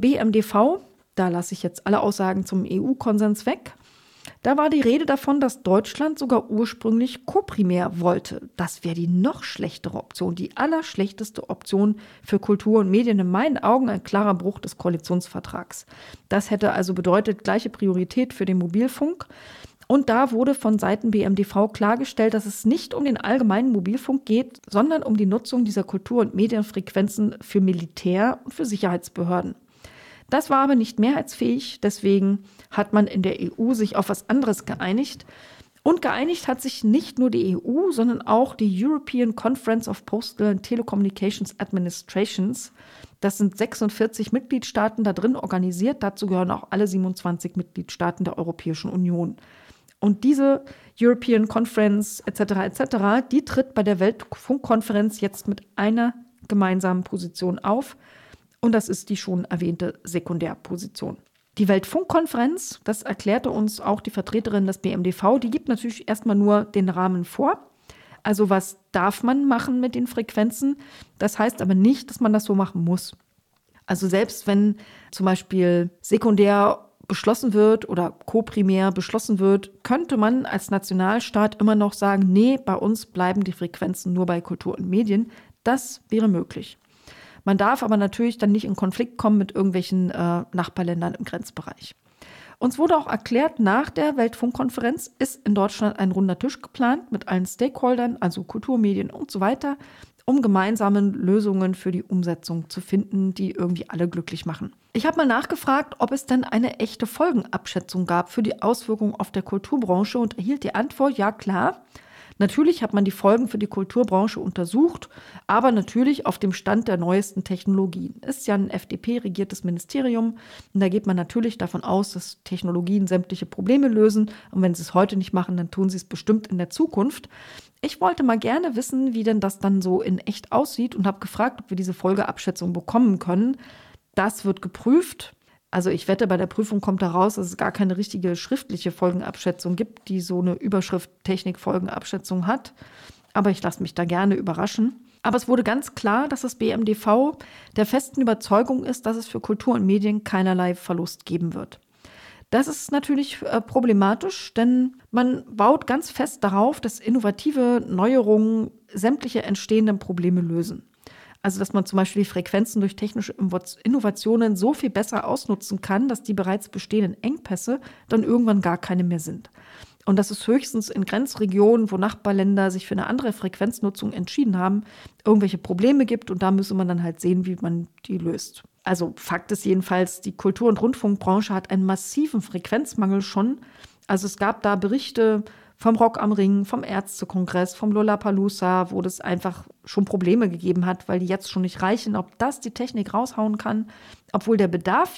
BMDV, da lasse ich jetzt alle Aussagen zum EU-Konsens weg, da war die Rede davon, dass Deutschland sogar ursprünglich koprimär wollte. Das wäre die noch schlechtere Option, die allerschlechteste Option für Kultur und Medien. In meinen Augen ein klarer Bruch des Koalitionsvertrags. Das hätte also bedeutet, gleiche Priorität für den Mobilfunk. Und da wurde von Seiten BMDV klargestellt, dass es nicht um den allgemeinen Mobilfunk geht, sondern um die Nutzung dieser Kultur- und Medienfrequenzen für Militär und für Sicherheitsbehörden. Das war aber nicht mehrheitsfähig, deswegen hat man in der EU sich auf was anderes geeinigt. Und geeinigt hat sich nicht nur die EU, sondern auch die European Conference of Postal and Telecommunications Administrations. Das sind 46 Mitgliedstaaten da drin organisiert. Dazu gehören auch alle 27 Mitgliedstaaten der Europäischen Union. Und diese European Conference etc., die tritt bei der Weltfunkkonferenz jetzt mit einer gemeinsamen Position auf. Und das ist die schon erwähnte Sekundärposition. Die Weltfunkkonferenz, das erklärte uns auch die Vertreterin des BMDV, die gibt natürlich erstmal nur den Rahmen vor. Also was darf man machen mit den Frequenzen? Das heißt aber nicht, dass man das so machen muss. Also selbst wenn zum Beispiel sekundär beschlossen wird oder koprimär beschlossen wird, könnte man als Nationalstaat immer noch sagen, nee, bei uns bleiben die Frequenzen nur bei Kultur und Medien. Das wäre möglich. Man darf aber natürlich dann nicht in Konflikt kommen mit irgendwelchen Nachbarländern im Grenzbereich. Uns wurde auch erklärt, nach der Weltfunkkonferenz ist in Deutschland ein runder Tisch geplant mit allen Stakeholdern, also Kultur, Medien und so weiter, um gemeinsame Lösungen für die Umsetzung zu finden, die irgendwie alle glücklich machen. Ich habe mal nachgefragt, ob es denn eine echte Folgenabschätzung gab für die Auswirkungen auf der Kulturbranche und erhielt die Antwort, ja klar. Natürlich hat man die Folgen für die Kulturbranche untersucht, aber natürlich auf dem Stand der neuesten Technologien. Ist ja ein FDP-regiertes Ministerium und da geht man natürlich davon aus, dass Technologien sämtliche Probleme lösen und wenn sie es heute nicht machen, dann tun sie es bestimmt in der Zukunft. Ich wollte mal gerne wissen, wie denn das dann so in echt aussieht und habe gefragt, ob wir diese Folgeabschätzung bekommen können. Das wird geprüft. Also ich wette, bei der Prüfung kommt heraus, dass es gar keine richtige schriftliche Folgenabschätzung gibt, die so eine Überschrift Technik-Folgenabschätzung hat. Aber ich lasse mich da gerne überraschen. Aber es wurde ganz klar, dass das BMDV der festen Überzeugung ist, dass es für Kultur und Medien keinerlei Verlust geben wird. Das ist natürlich problematisch, denn man baut ganz fest darauf, dass innovative Neuerungen sämtliche entstehenden Probleme lösen. Also dass man zum Beispiel die Frequenzen durch technische Innovationen so viel besser ausnutzen kann, dass die bereits bestehenden Engpässe dann irgendwann gar keine mehr sind. Und dass es höchstens in Grenzregionen, wo Nachbarländer sich für eine andere Frequenznutzung entschieden haben, irgendwelche Probleme gibt und da müsse man dann halt sehen, wie man die löst. Also Fakt ist jedenfalls, die Kultur- und Rundfunkbranche hat einen massiven Frequenzmangel schon. Also es gab da Berichte vom Rock am Ring, vom Ärztekongress, vom Lollapalooza, wo das einfach schon Probleme gegeben hat, weil die jetzt schon nicht reichen, ob das die Technik raushauen kann, obwohl der Bedarf ja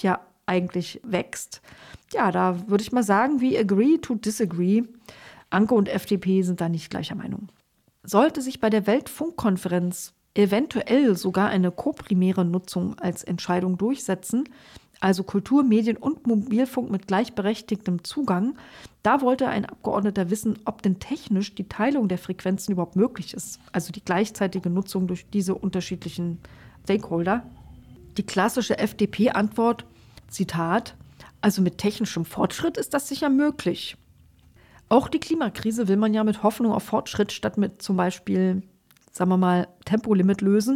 eigentlich wächst. Ja, da würde ich mal sagen, we agree to disagree. Anke und FDP sind da nicht gleicher Meinung. Sollte sich bei der Weltfunkkonferenz eventuell sogar eine koprimäre Nutzung als Entscheidung durchsetzen, also Kultur, Medien und Mobilfunk mit gleichberechtigtem Zugang, da wollte ein Abgeordneter wissen, ob denn technisch die Teilung der Frequenzen überhaupt möglich ist, also die gleichzeitige Nutzung durch diese unterschiedlichen Stakeholder. Die klassische FDP-Antwort, Zitat, also mit technischem Fortschritt ist das sicher möglich. Auch die Klimakrise will man ja mit Hoffnung auf Fortschritt statt mit zum Beispiel, sagen wir mal, Tempolimit lösen.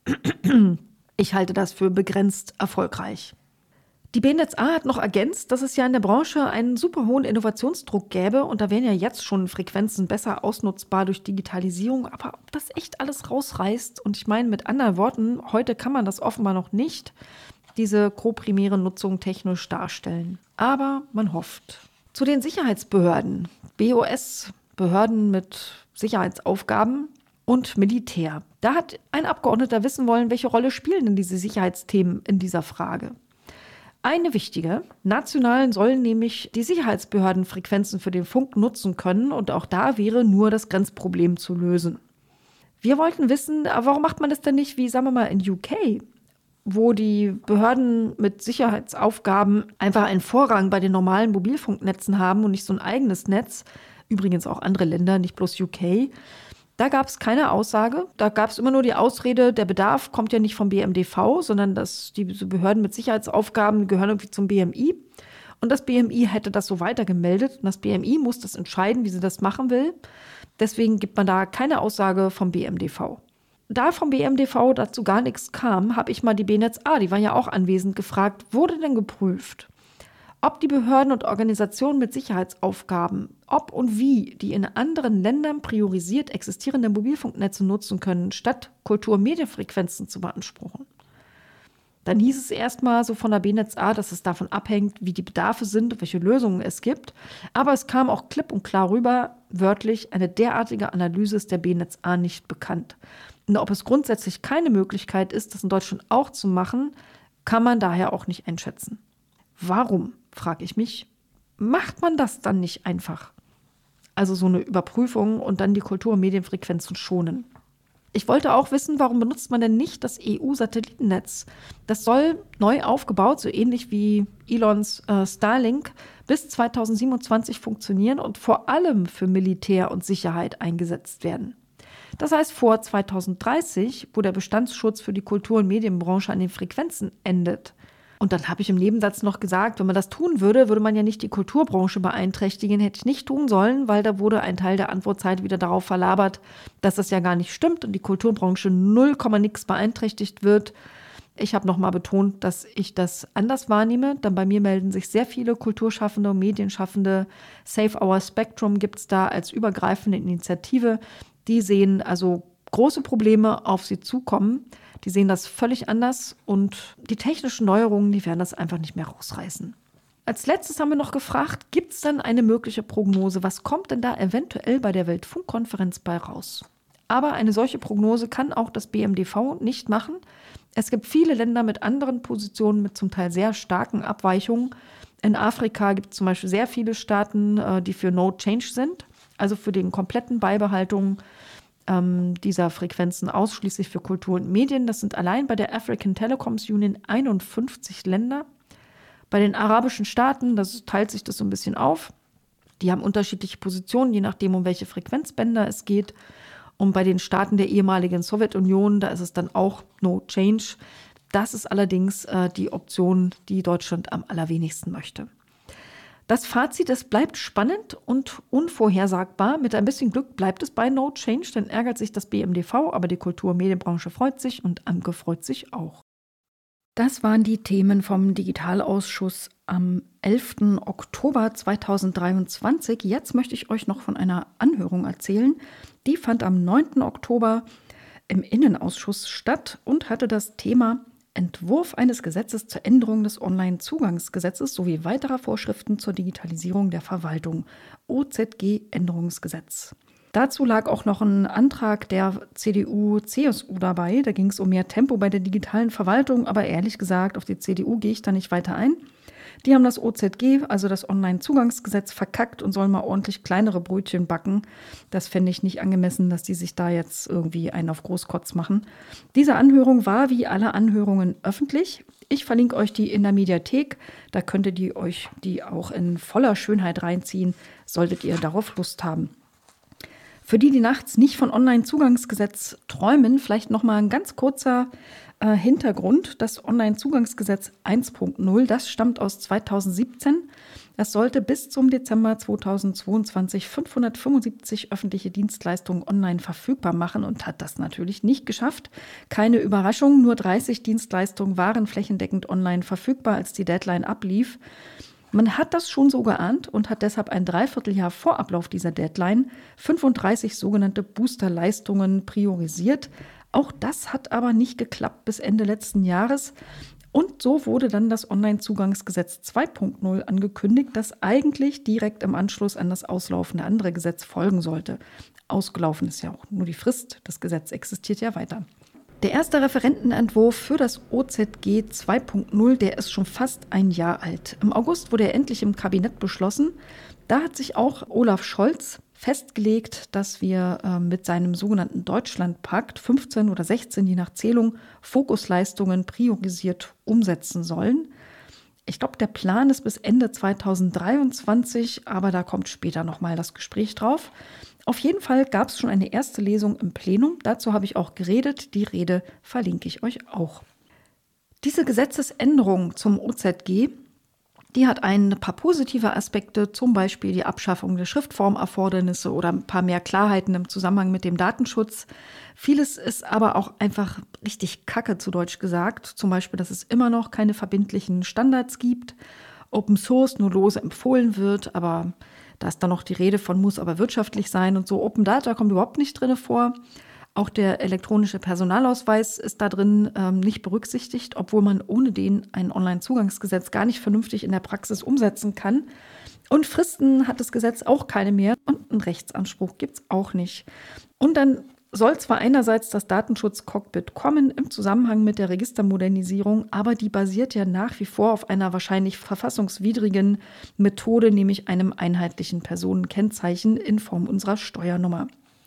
Ich halte das für begrenzt erfolgreich. Die BNetzA hat noch ergänzt, dass es ja in der Branche einen super hohen Innovationsdruck gäbe und da wären ja jetzt schon Frequenzen besser ausnutzbar durch Digitalisierung. Aber ob das echt alles rausreißt, und ich meine mit anderen Worten, heute kann man das offenbar noch nicht, diese koprimäre Nutzung technisch darstellen. Aber man hofft. Zu den Sicherheitsbehörden, BOS, Behörden mit Sicherheitsaufgaben und Militär. Da hat ein Abgeordneter wissen wollen, welche Rolle spielen denn diese Sicherheitsthemen in dieser Frage. Eine wichtige, national sollen nämlich die Sicherheitsbehörden Frequenzen für den Funk nutzen können und auch da wäre nur das Grenzproblem zu lösen. Wir wollten wissen, warum macht man das denn nicht wie, sagen wir mal, in UK, wo die Behörden mit Sicherheitsaufgaben einfach einen Vorrang bei den normalen Mobilfunknetzen haben und nicht so ein eigenes Netz, übrigens auch andere Länder, nicht bloß UK. Da gab es keine Aussage, da gab es immer nur die Ausrede, der Bedarf kommt ja nicht vom BMDV, sondern diese Behörden mit Sicherheitsaufgaben gehören irgendwie zum BMI. Und das BMI hätte das so weitergemeldet. Und das BMI muss das entscheiden, wie sie das machen will. Deswegen gibt man da keine Aussage vom BMDV. Da vom BMDV dazu gar nichts kam, habe ich mal die BNetzA, die war ja auch anwesend, gefragt, wurde denn geprüft, ob die Behörden und Organisationen mit Sicherheitsaufgaben, ob und wie die in anderen Ländern priorisiert existierende Mobilfunknetze nutzen können, statt Kultur- und Medienfrequenzen zu beanspruchen. Dann hieß es erstmal so von der BNetzA, dass es davon abhängt, wie die Bedarfe sind und welche Lösungen es gibt. Aber es kam auch klipp und klar rüber, wörtlich, eine derartige Analyse ist der BNetzA nicht bekannt. Und ob es grundsätzlich keine Möglichkeit ist, das in Deutschland auch zu machen, kann man daher auch nicht einschätzen. Warum, frage ich mich, macht man das dann nicht einfach? Also so eine Überprüfung und dann die Kultur- und Medienfrequenzen schonen. Ich wollte auch wissen, warum benutzt man denn nicht das EU-Satellitennetz? Das soll neu aufgebaut, so ähnlich wie Elons Starlink, bis 2027 funktionieren und vor allem für Militär und Sicherheit eingesetzt werden. Das heißt vor 2030, wo der Bestandsschutz für die Kultur- und Medienbranche an den Frequenzen endet. Und dann habe ich im Nebensatz noch gesagt, wenn man das tun würde, würde man ja nicht die Kulturbranche beeinträchtigen. Hätte ich nicht tun sollen, weil da wurde ein Teil der Antwortzeit wieder darauf verlabert, dass das ja gar nicht stimmt und die Kulturbranche 0, nix beeinträchtigt wird. Ich habe nochmal betont, dass ich das anders wahrnehme. Dann bei mir melden sich sehr viele Kulturschaffende und Medienschaffende. Save Our Spectrum gibt es da als übergreifende Initiative. Die sehen also große Probleme auf sie zukommen. Die sehen das völlig anders und die technischen Neuerungen, die werden das einfach nicht mehr rausreißen. Als letztes haben wir noch gefragt, gibt es denn eine mögliche Prognose? Was kommt denn da eventuell bei der Weltfunkkonferenz bei raus? Aber eine solche Prognose kann auch das BMDV nicht machen. Es gibt viele Länder mit anderen Positionen, mit zum Teil sehr starken Abweichungen. In Afrika gibt es zum Beispiel sehr viele Staaten, die für No Change sind, also für den kompletten Beibehaltung dieser Frequenzen ausschließlich für Kultur und Medien. Das sind allein bei der African Telecoms Union 51 Länder. Bei den arabischen Staaten, das teilt sich das so ein bisschen auf. Die haben unterschiedliche Positionen, je nachdem, um welche Frequenzbänder es geht. Und bei den Staaten der ehemaligen Sowjetunion, da ist es dann auch No Change. Das ist allerdings die Option, die Deutschland am allerwenigsten möchte. Das Fazit, es bleibt spannend und unvorhersagbar. Mit ein bisschen Glück bleibt es bei No Change, dann ärgert sich das BMDV, aber die Kultur- und Medienbranche freut sich und Anke freut sich auch. Das waren die Themen vom Digitalausschuss am 11. Oktober 2023. Jetzt möchte ich euch noch von einer Anhörung erzählen. Die fand am 9. Oktober im Innenausschuss statt und hatte das Thema Entwurf eines Gesetzes zur Änderung des Onlinezugangsgesetzes sowie weiterer Vorschriften zur Digitalisierung der Verwaltung, OZG-Änderungsgesetz. Dazu lag auch noch ein Antrag der CDU-CSU dabei. Da ging es um mehr Tempo bei der digitalen Verwaltung. Aber ehrlich gesagt, auf die CDU gehe ich da nicht weiter ein. Die haben das OZG, also das Onlinezugangsgesetz, verkackt und sollen mal ordentlich kleinere Brötchen backen. Das fände ich nicht angemessen, dass die sich da jetzt irgendwie einen auf Großkotz machen. Diese Anhörung war wie alle Anhörungen öffentlich. Ich verlinke euch die in der Mediathek. Da könnt ihr euch die auch in voller Schönheit reinziehen, solltet ihr darauf Lust haben. Für die nachts nicht von Onlinezugangsgesetz träumen, vielleicht noch mal ein ganz kurzer Hintergrund. Das Onlinezugangsgesetz 1.0, das stammt aus 2017. Das sollte bis zum Dezember 2022 575 öffentliche Dienstleistungen online verfügbar machen und hat das natürlich nicht geschafft. Keine Überraschung, nur 30 Dienstleistungen waren flächendeckend online verfügbar, als die Deadline ablief. Man hat das schon so geahnt und hat deshalb ein Dreivierteljahr vor Ablauf dieser Deadline 35 sogenannte Boosterleistungen priorisiert. Auch das hat aber nicht geklappt bis Ende letzten Jahres. Und so wurde dann das Onlinezugangsgesetz 2.0 angekündigt, das eigentlich direkt im Anschluss an das auslaufende andere Gesetz folgen sollte. Ausgelaufen ist ja auch nur die Frist, das Gesetz existiert ja weiter. Der erste Referentenentwurf für das OZG 2.0, der ist schon fast ein Jahr alt. Im August wurde er endlich im Kabinett beschlossen. Da hat sich auch Olaf Scholz festgelegt, dass wir mit seinem sogenannten Deutschlandpakt 15 oder 16, je nach Zählung, Fokusleistungen priorisiert umsetzen sollen. Ich glaube, der Plan ist bis Ende 2023, aber da kommt später nochmal das Gespräch drauf. Auf jeden Fall gab es schon eine erste Lesung im Plenum. Dazu habe ich auch geredet. Die Rede verlinke ich euch auch. Diese Gesetzesänderung zum OZG, die hat ein paar positive Aspekte, zum Beispiel die Abschaffung der Schriftformerfordernisse oder ein paar mehr Klarheiten im Zusammenhang mit dem Datenschutz. Vieles ist aber auch einfach richtig Kacke, zu Deutsch gesagt. Zum Beispiel, dass es immer noch keine verbindlichen Standards gibt, Open Source nur lose empfohlen wird, aber da ist dann noch die Rede von, muss aber wirtschaftlich sein und so. Open Data kommt überhaupt nicht drin vor. Auch der elektronische Personalausweis ist da drin nicht berücksichtigt, obwohl man ohne den ein Onlinezugangsgesetz gar nicht vernünftig in der Praxis umsetzen kann. Und Fristen hat das Gesetz auch keine mehr und einen Rechtsanspruch gibt es auch nicht. Und dann soll zwar einerseits das Datenschutz-Cockpit kommen im Zusammenhang mit der Registermodernisierung, aber die basiert ja nach wie vor auf einer wahrscheinlich verfassungswidrigen Methode, nämlich einem einheitlichen Personenkennzeichen in Form unserer Steuernummer.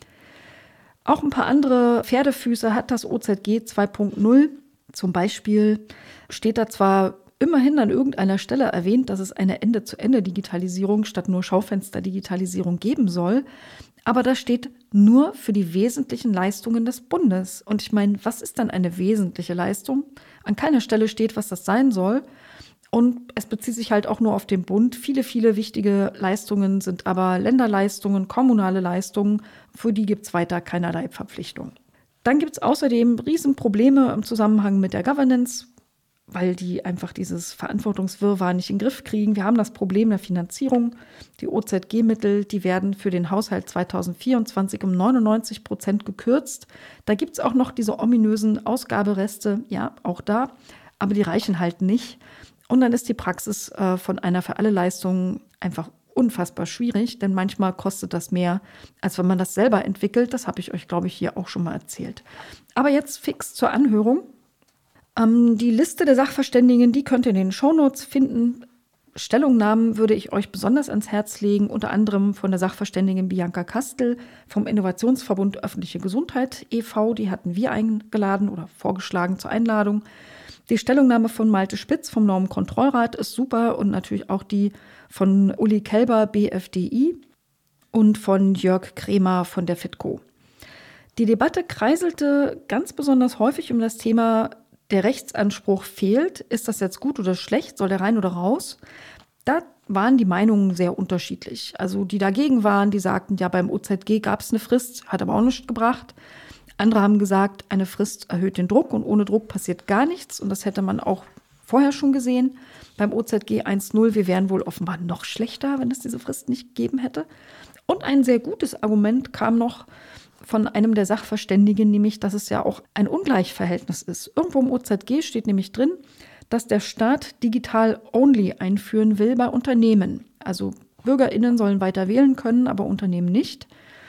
Auch ein paar andere Pferdefüße hat das OZG 2.0. Zum Beispiel steht da zwar immerhin an irgendeiner Stelle erwähnt, dass es eine Ende-zu-Ende-Digitalisierung statt nur Schaufenster-Digitalisierung geben soll, aber das steht nur für die wesentlichen Leistungen des Bundes. Und ich meine, was ist dann eine wesentliche Leistung? An keiner Stelle steht, was das sein soll. Und es bezieht sich halt auch nur auf den Bund. Viele, viele wichtige Leistungen sind aber Länderleistungen, kommunale Leistungen. Für die gibt es weiter keinerlei Verpflichtung. Dann gibt es außerdem Riesenprobleme im Zusammenhang mit der Governance, weil die einfach dieses Verantwortungswirrwarr nicht in den Griff kriegen. Wir haben das Problem der Finanzierung. Die OZG-Mittel, die werden für den Haushalt 2024 um 99% gekürzt. Da gibt es auch noch diese ominösen Ausgabereste, ja, auch da, aber die reichen halt nicht. Und dann ist die Praxis von einer für alle Leistung einfach unfassbar schwierig, denn manchmal kostet das mehr, als wenn man das selber entwickelt. Das habe ich euch, glaube ich, hier auch schon mal erzählt. Aber jetzt fix zur Anhörung. Die Liste der Sachverständigen, die könnt ihr in den Shownotes finden. Stellungnahmen würde ich euch besonders ans Herz legen, unter anderem von der Sachverständigin Bianca Kastel vom Innovationsverbund Öffentliche Gesundheit e.V., die hatten wir eingeladen oder vorgeschlagen zur Einladung. Die Stellungnahme von Malte Spitz vom Normenkontrollrat ist super und natürlich auch die von Uli Kelber, BFDI, und von Jörg Kremer von der FITCO. Die Debatte kreiselte ganz besonders häufig um das Thema, der Rechtsanspruch fehlt. Ist das jetzt gut oder schlecht? Soll der rein oder raus? Da waren die Meinungen sehr unterschiedlich. Also die dagegen waren, die sagten, ja, beim OZG gab es eine Frist, hat aber auch nichts gebracht. Andere haben gesagt, eine Frist erhöht den Druck und ohne Druck passiert gar nichts. Und das hätte man auch vorher schon gesehen. Beim OZG 1.0, wir wären wohl offenbar noch schlechter, wenn es diese Frist nicht gegeben hätte. Und ein sehr gutes Argument kam noch von einem der Sachverständigen, nämlich, dass es ja auch ein Ungleichverhältnis ist. Irgendwo im OZG steht nämlich drin, dass der Staat Digital-Only einführen will bei Unternehmen. Also BürgerInnen sollen weiter wählen können, aber Unternehmen nicht.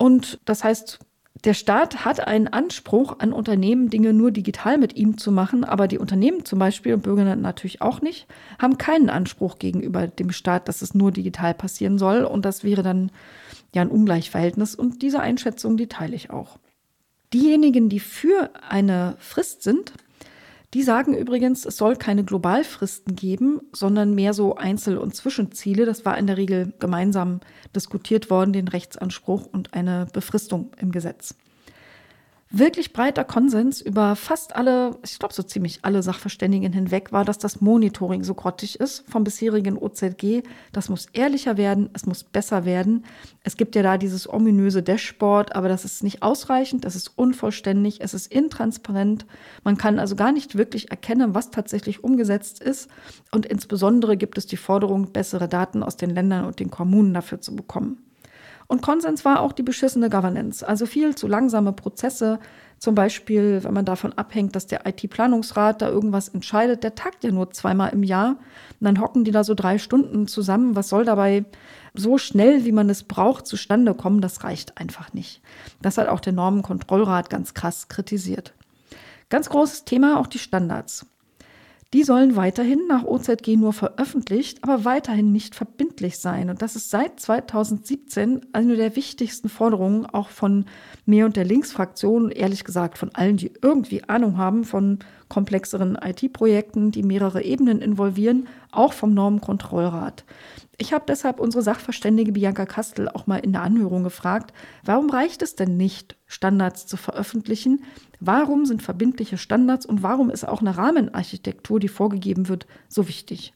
Und das heißt, der Staat hat einen Anspruch an Unternehmen, Dinge nur digital mit ihm zu machen, aber die Unternehmen zum Beispiel und Bürger natürlich auch nicht, haben keinen Anspruch gegenüber dem Staat, dass es nur digital passieren soll. Und das wäre dann ja ein Ungleichverhältnis. Und diese Einschätzung, die teile ich auch. Diejenigen, die für eine Frist sind, die sagen übrigens, es soll keine Globalfristen geben, sondern mehr so Einzel- und Zwischenziele. Das war in der Regel gemeinsam diskutiert worden, den Rechtsanspruch und eine Befristung im Gesetz. Wirklich breiter Konsens über fast alle, ich glaube so ziemlich alle Sachverständigen hinweg, war, dass das Monitoring so grottig ist vom bisherigen OZG. Das muss ehrlicher werden, es muss besser werden. Es gibt ja da dieses ominöse Dashboard, aber das ist nicht ausreichend, das ist unvollständig, es ist intransparent. Man kann also gar nicht wirklich erkennen, was tatsächlich umgesetzt ist. Und insbesondere gibt es die Forderung, bessere Daten aus den Ländern und den Kommunen dafür zu bekommen. Und Konsens war auch die beschissene Governance, also viel zu langsame Prozesse. Zum Beispiel, wenn man davon abhängt, dass der IT-Planungsrat da irgendwas entscheidet, der tagt ja nur 2-mal im Jahr. Und dann hocken die da so 3 Stunden zusammen. Was soll dabei so schnell, wie man es braucht, zustande kommen? Das reicht einfach nicht. Das hat auch der Normenkontrollrat ganz krass kritisiert. Ganz großes Thema auch die Standards. Die sollen weiterhin nach OZG nur veröffentlicht, aber weiterhin nicht verbindlich sein. Und das ist seit 2017 eine der wichtigsten Forderungen auch von mir und der Linksfraktion, ehrlich gesagt von allen, die irgendwie Ahnung haben von komplexeren IT-Projekten, die mehrere Ebenen involvieren, auch vom Normenkontrollrat. Ich habe deshalb unsere Sachverständige Bianca Kastel auch mal in der Anhörung gefragt, warum reicht es denn nicht, Standards zu veröffentlichen? Warum sind verbindliche Standards und warum ist auch eine Rahmenarchitektur, die vorgegeben wird, so wichtig?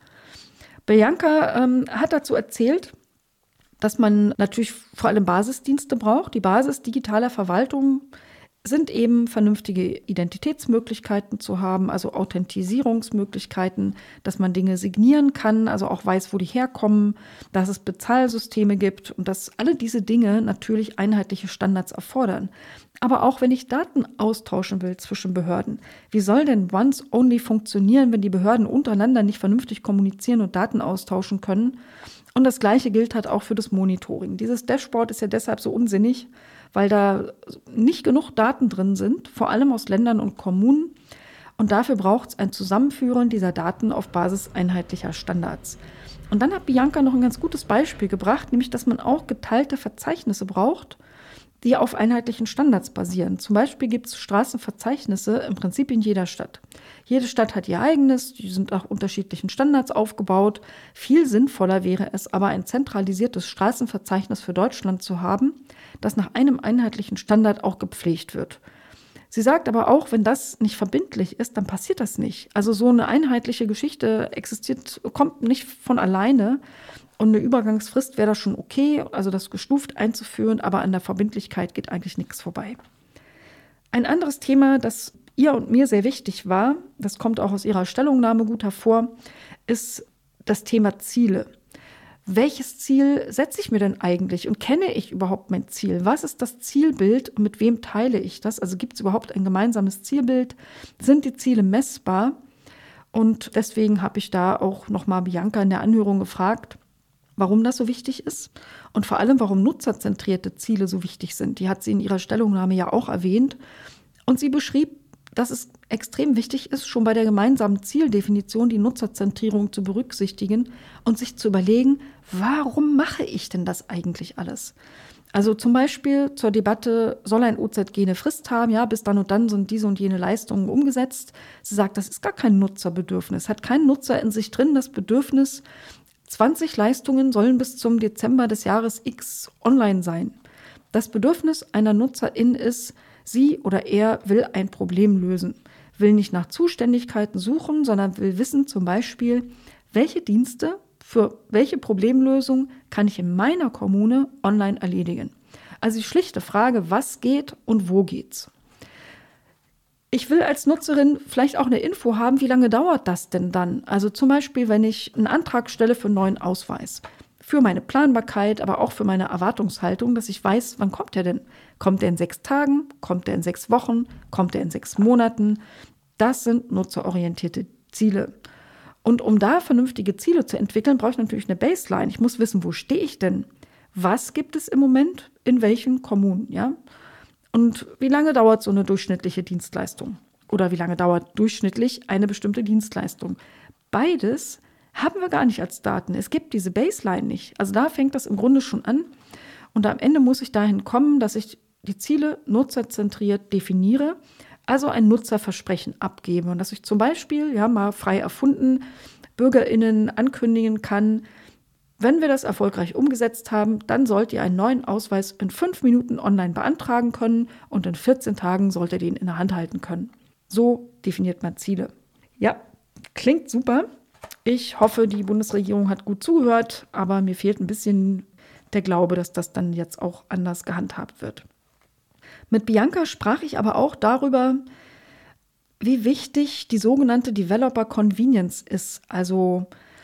Bianca hat dazu erzählt, dass man natürlich vor allem Basisdienste braucht. Die Basis digitaler Verwaltung sind eben vernünftige Identitätsmöglichkeiten zu haben, also Authentisierungsmöglichkeiten, dass man Dinge signieren kann, also auch weiß, wo die herkommen, dass es Bezahlsysteme gibt und dass alle diese Dinge natürlich einheitliche Standards erfordern. Aber auch wenn ich Daten austauschen will zwischen Behörden, wie soll denn Once-Only funktionieren, wenn die Behörden untereinander nicht vernünftig kommunizieren und Daten austauschen können? Und das Gleiche gilt halt auch für das Monitoring. Dieses Dashboard ist ja deshalb so unsinnig, weil da nicht genug Daten drin sind, vor allem aus Ländern und Kommunen. Und dafür braucht es ein Zusammenführen dieser Daten auf Basis einheitlicher Standards. Und dann hat Bianca noch ein ganz gutes Beispiel gebracht, nämlich, dass man auch geteilte Verzeichnisse braucht, die auf einheitlichen Standards basieren. Zum Beispiel gibt es Straßenverzeichnisse im Prinzip in jeder Stadt. Jede Stadt hat ihr eigenes, die sind nach unterschiedlichen Standards aufgebaut. Viel sinnvoller wäre es aber, ein zentralisiertes Straßenverzeichnis für Deutschland zu haben, das nach einem einheitlichen Standard auch gepflegt wird. Sie sagt aber auch, wenn das nicht verbindlich ist, dann passiert das nicht. Also so eine einheitliche Geschichte kommt nicht von alleine. Und eine Übergangsfrist wäre da schon okay, also das gestuft einzuführen, aber an der Verbindlichkeit geht eigentlich nichts vorbei. Ein anderes Thema, das ihr und mir sehr wichtig war, das kommt auch aus ihrer Stellungnahme gut hervor, ist das Thema Ziele. Welches Ziel setze ich mir denn eigentlich und kenne ich überhaupt mein Ziel? Was ist das Zielbild und mit wem teile ich das? Also gibt es überhaupt ein gemeinsames Zielbild? Sind die Ziele messbar? Und deswegen habe ich da auch nochmal Bianca in der Anhörung gefragt, warum das so wichtig ist und vor allem, warum nutzerzentrierte Ziele so wichtig sind. Die hat sie in ihrer Stellungnahme ja auch erwähnt. Und sie beschrieb, dass es extrem wichtig ist, schon bei der gemeinsamen Zieldefinition die Nutzerzentrierung zu berücksichtigen und sich zu überlegen, warum mache ich denn das eigentlich alles? Also zum Beispiel zur Debatte, soll ein OZG eine Frist haben? Ja, bis dann und dann sind diese und jene Leistungen umgesetzt. Sie sagt, das ist gar kein Nutzerbedürfnis, hat kein Nutzer in sich drin das Bedürfnis, 20 Leistungen sollen bis zum Dezember des Jahres X online sein. Das Bedürfnis einer Nutzerin ist, sie oder er will ein Problem lösen, will nicht nach Zuständigkeiten suchen, sondern will wissen zum Beispiel, welche Dienste für welche Problemlösung kann ich in meiner Kommune online erledigen. Also die schlichte Frage, was geht und wo geht's? Ich will als Nutzerin vielleicht auch eine Info haben, wie lange dauert das denn dann? Also zum Beispiel, wenn ich einen Antrag stelle für einen neuen Ausweis. Für meine Planbarkeit, aber auch für meine Erwartungshaltung, dass ich weiß, wann kommt der denn? Kommt der in 6 Tagen? Kommt der in 6 Wochen? Kommt der in 6 Monaten? Das sind nutzerorientierte Ziele. Und um da vernünftige Ziele zu entwickeln, brauche ich natürlich eine Baseline. Ich muss wissen, wo stehe ich denn? was gibt es im Moment in welchen Kommunen, ja? Und wie lange dauert so eine durchschnittliche Dienstleistung? Oder wie lange dauert durchschnittlich eine bestimmte Dienstleistung? Beides haben wir gar nicht als Daten. Es gibt diese Baseline nicht. Also da fängt das im Grunde schon an. Und am Ende muss ich dahin kommen, dass ich die Ziele nutzerzentriert definiere, also ein Nutzerversprechen abgebe. Und dass ich zum Beispiel, ja, mal frei erfunden, BürgerInnen ankündigen kann, wenn wir das erfolgreich umgesetzt haben, dann sollt ihr einen neuen Ausweis in 5 Minuten online beantragen können und in 14 Tagen sollt ihr den in der Hand halten können. So definiert man Ziele. Ja, klingt super. Ich hoffe, die Bundesregierung hat gut zugehört, aber mir fehlt ein bisschen der Glaube, dass das dann jetzt auch anders gehandhabt wird. Mit Bianca sprach ich aber auch darüber, wie wichtig die sogenannte Developer Convenience ist. Also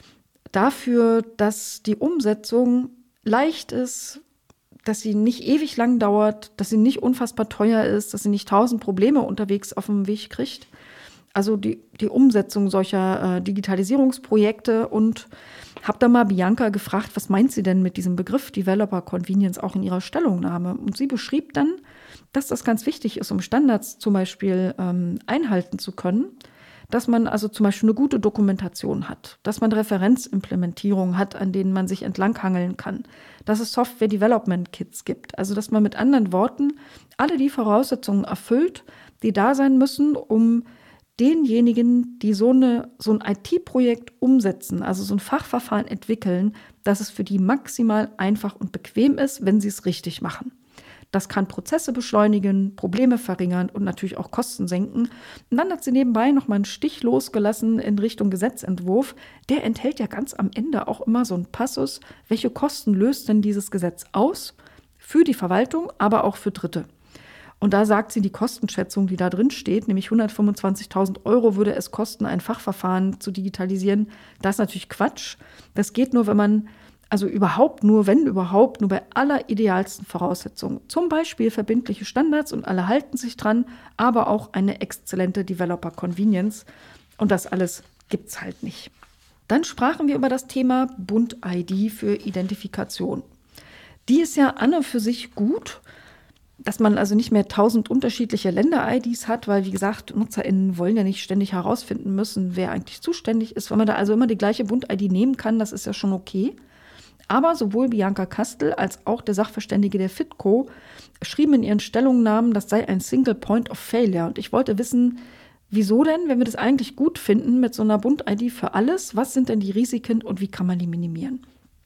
dafür, dass die Umsetzung leicht ist, dass sie nicht ewig lang dauert, dass sie nicht unfassbar teuer ist, dass sie nicht 1000 Probleme unterwegs auf dem Weg kriegt. Also die Umsetzung solcher Digitalisierungsprojekte, und habe da mal Bianca gefragt, was meint sie denn mit diesem Begriff Developer Convenience auch in ihrer Stellungnahme? Und sie beschrieb dann, dass das ganz wichtig ist, um Standards zum Beispiel einhalten zu können, dass man also zum Beispiel eine gute Dokumentation hat, dass man Referenzimplementierungen hat, an denen man sich entlanghangeln kann, dass es Software-Development-Kits gibt. Also dass man mit anderen Worten alle die Voraussetzungen erfüllt, die da sein müssen, um denjenigen, die so ein IT-Projekt umsetzen, also so ein Fachverfahren entwickeln, dass es für die maximal einfach und bequem ist, wenn sie es richtig machen. Das kann Prozesse beschleunigen, Probleme verringern und natürlich auch Kosten senken. Und dann hat sie nebenbei noch mal einen Stich losgelassen in Richtung Gesetzentwurf. Der enthält ja ganz am Ende auch immer so einen Passus, welche Kosten löst denn dieses Gesetz aus? Für die Verwaltung, aber auch für Dritte. Und da sagt sie, die Kostenschätzung, die da drin steht, nämlich 125.000 € würde es kosten, ein Fachverfahren zu digitalisieren. Das ist natürlich Quatsch. Das geht nur, wenn man, also überhaupt nur, wenn überhaupt, nur bei alleridealsten Voraussetzungen. Zum Beispiel verbindliche Standards und alle halten sich dran, aber auch eine exzellente Developer Convenience. Und das alles gibt es halt nicht. Dann sprachen wir über das Thema Bund-ID für Identifikation. Die ist ja an und für sich gut, dass man also nicht mehr 1000 unterschiedliche Länder-IDs hat, weil, wie gesagt, NutzerInnen wollen ja nicht ständig herausfinden müssen, wer eigentlich zuständig ist. Wenn man da also immer die gleiche Bund-ID nehmen kann, das ist ja schon okay. Aber sowohl Bianca Kastel als auch der Sachverständige der FITCO schrieben in ihren Stellungnahmen, das sei ein Single Point of Failure. Und ich wollte wissen, wieso denn, wenn wir das eigentlich gut finden mit so einer Bund-ID für alles, was sind denn die Risiken und wie kann man die minimieren?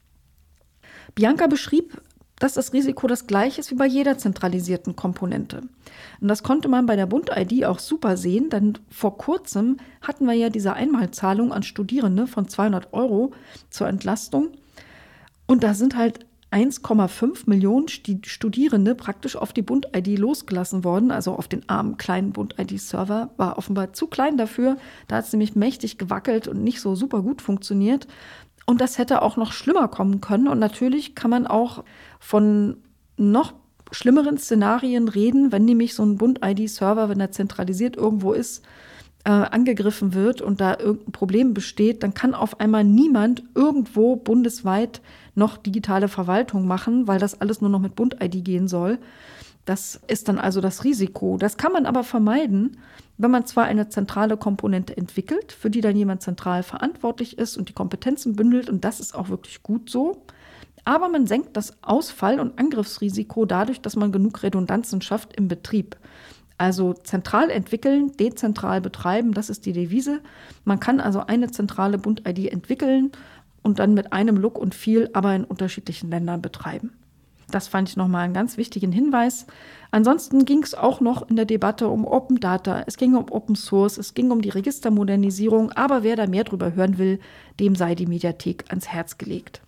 Bianca beschrieb, dass das Risiko das gleiche ist wie bei jeder zentralisierten Komponente. Und das konnte man bei der Bund-ID auch super sehen, denn vor kurzem hatten wir ja diese Einmalzahlung an Studierende von 200 € zur Entlastung. Und da sind halt 1,5 Millionen Studierende praktisch auf die Bund-ID losgelassen worden, also auf den armen kleinen Bund-ID-Server, war offenbar zu klein dafür. Da hat es nämlich mächtig gewackelt und nicht so super gut funktioniert. Und das hätte auch noch schlimmer kommen können. Und natürlich kann man auch von noch schlimmeren Szenarien reden, wenn nämlich so ein Bund-ID-Server, wenn er zentralisiert irgendwo ist, angegriffen wird und da irgendein Problem besteht, dann kann auf einmal niemand irgendwo bundesweit noch digitale Verwaltung machen, weil das alles nur noch mit Bund-ID gehen soll. Das ist dann also das Risiko. Das kann man aber vermeiden, wenn man zwar eine zentrale Komponente entwickelt, für die dann jemand zentral verantwortlich ist und die Kompetenzen bündelt, und das ist auch wirklich gut so, aber man senkt das Ausfall- und Angriffsrisiko dadurch, dass man genug Redundanzen schafft im Betrieb. Also zentral entwickeln, dezentral betreiben, das ist die Devise. Man kann also eine zentrale Bund-ID entwickeln und dann mit einem Look und Feel aber in unterschiedlichen Ländern betreiben. Das fand ich nochmal einen ganz wichtigen Hinweis. Ansonsten ging es auch noch in der Debatte um Open Data. Es ging um Open Source, es ging um die Registermodernisierung. Aber wer da mehr drüber hören will, dem sei die Mediathek ans Herz gelegt.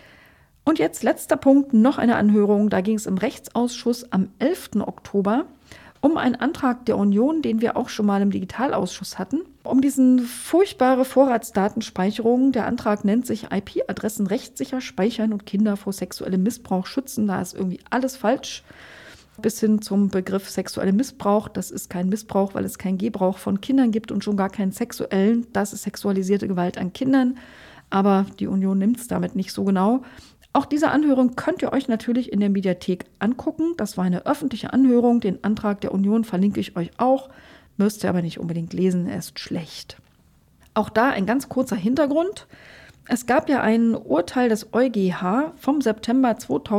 Und jetzt letzter Punkt, noch eine Anhörung. Da ging es im Rechtsausschuss am 11. Oktober um einen Antrag der Union, den wir auch schon mal im Digitalausschuss hatten, um diesen furchtbare Vorratsdatenspeicherung. Der Antrag nennt sich IP-Adressen rechtssicher speichern und Kinder vor sexuellem Missbrauch schützen. Da ist irgendwie alles falsch. Bis hin zum Begriff sexueller Missbrauch. Das ist kein Missbrauch, weil es keinen Gebrauch von Kindern gibt und schon gar keinen sexuellen. Das ist sexualisierte Gewalt an Kindern. Aber die Union nimmt es damit nicht so genau. Auch diese Anhörung könnt ihr euch natürlich in der Mediathek angucken. Das war eine öffentliche Anhörung. Den Antrag der Union verlinke ich euch auch. Müsst ihr aber nicht unbedingt lesen, er ist schlecht. Auch da ein ganz kurzer Hintergrund. Es gab ja ein Urteil des EuGH vom September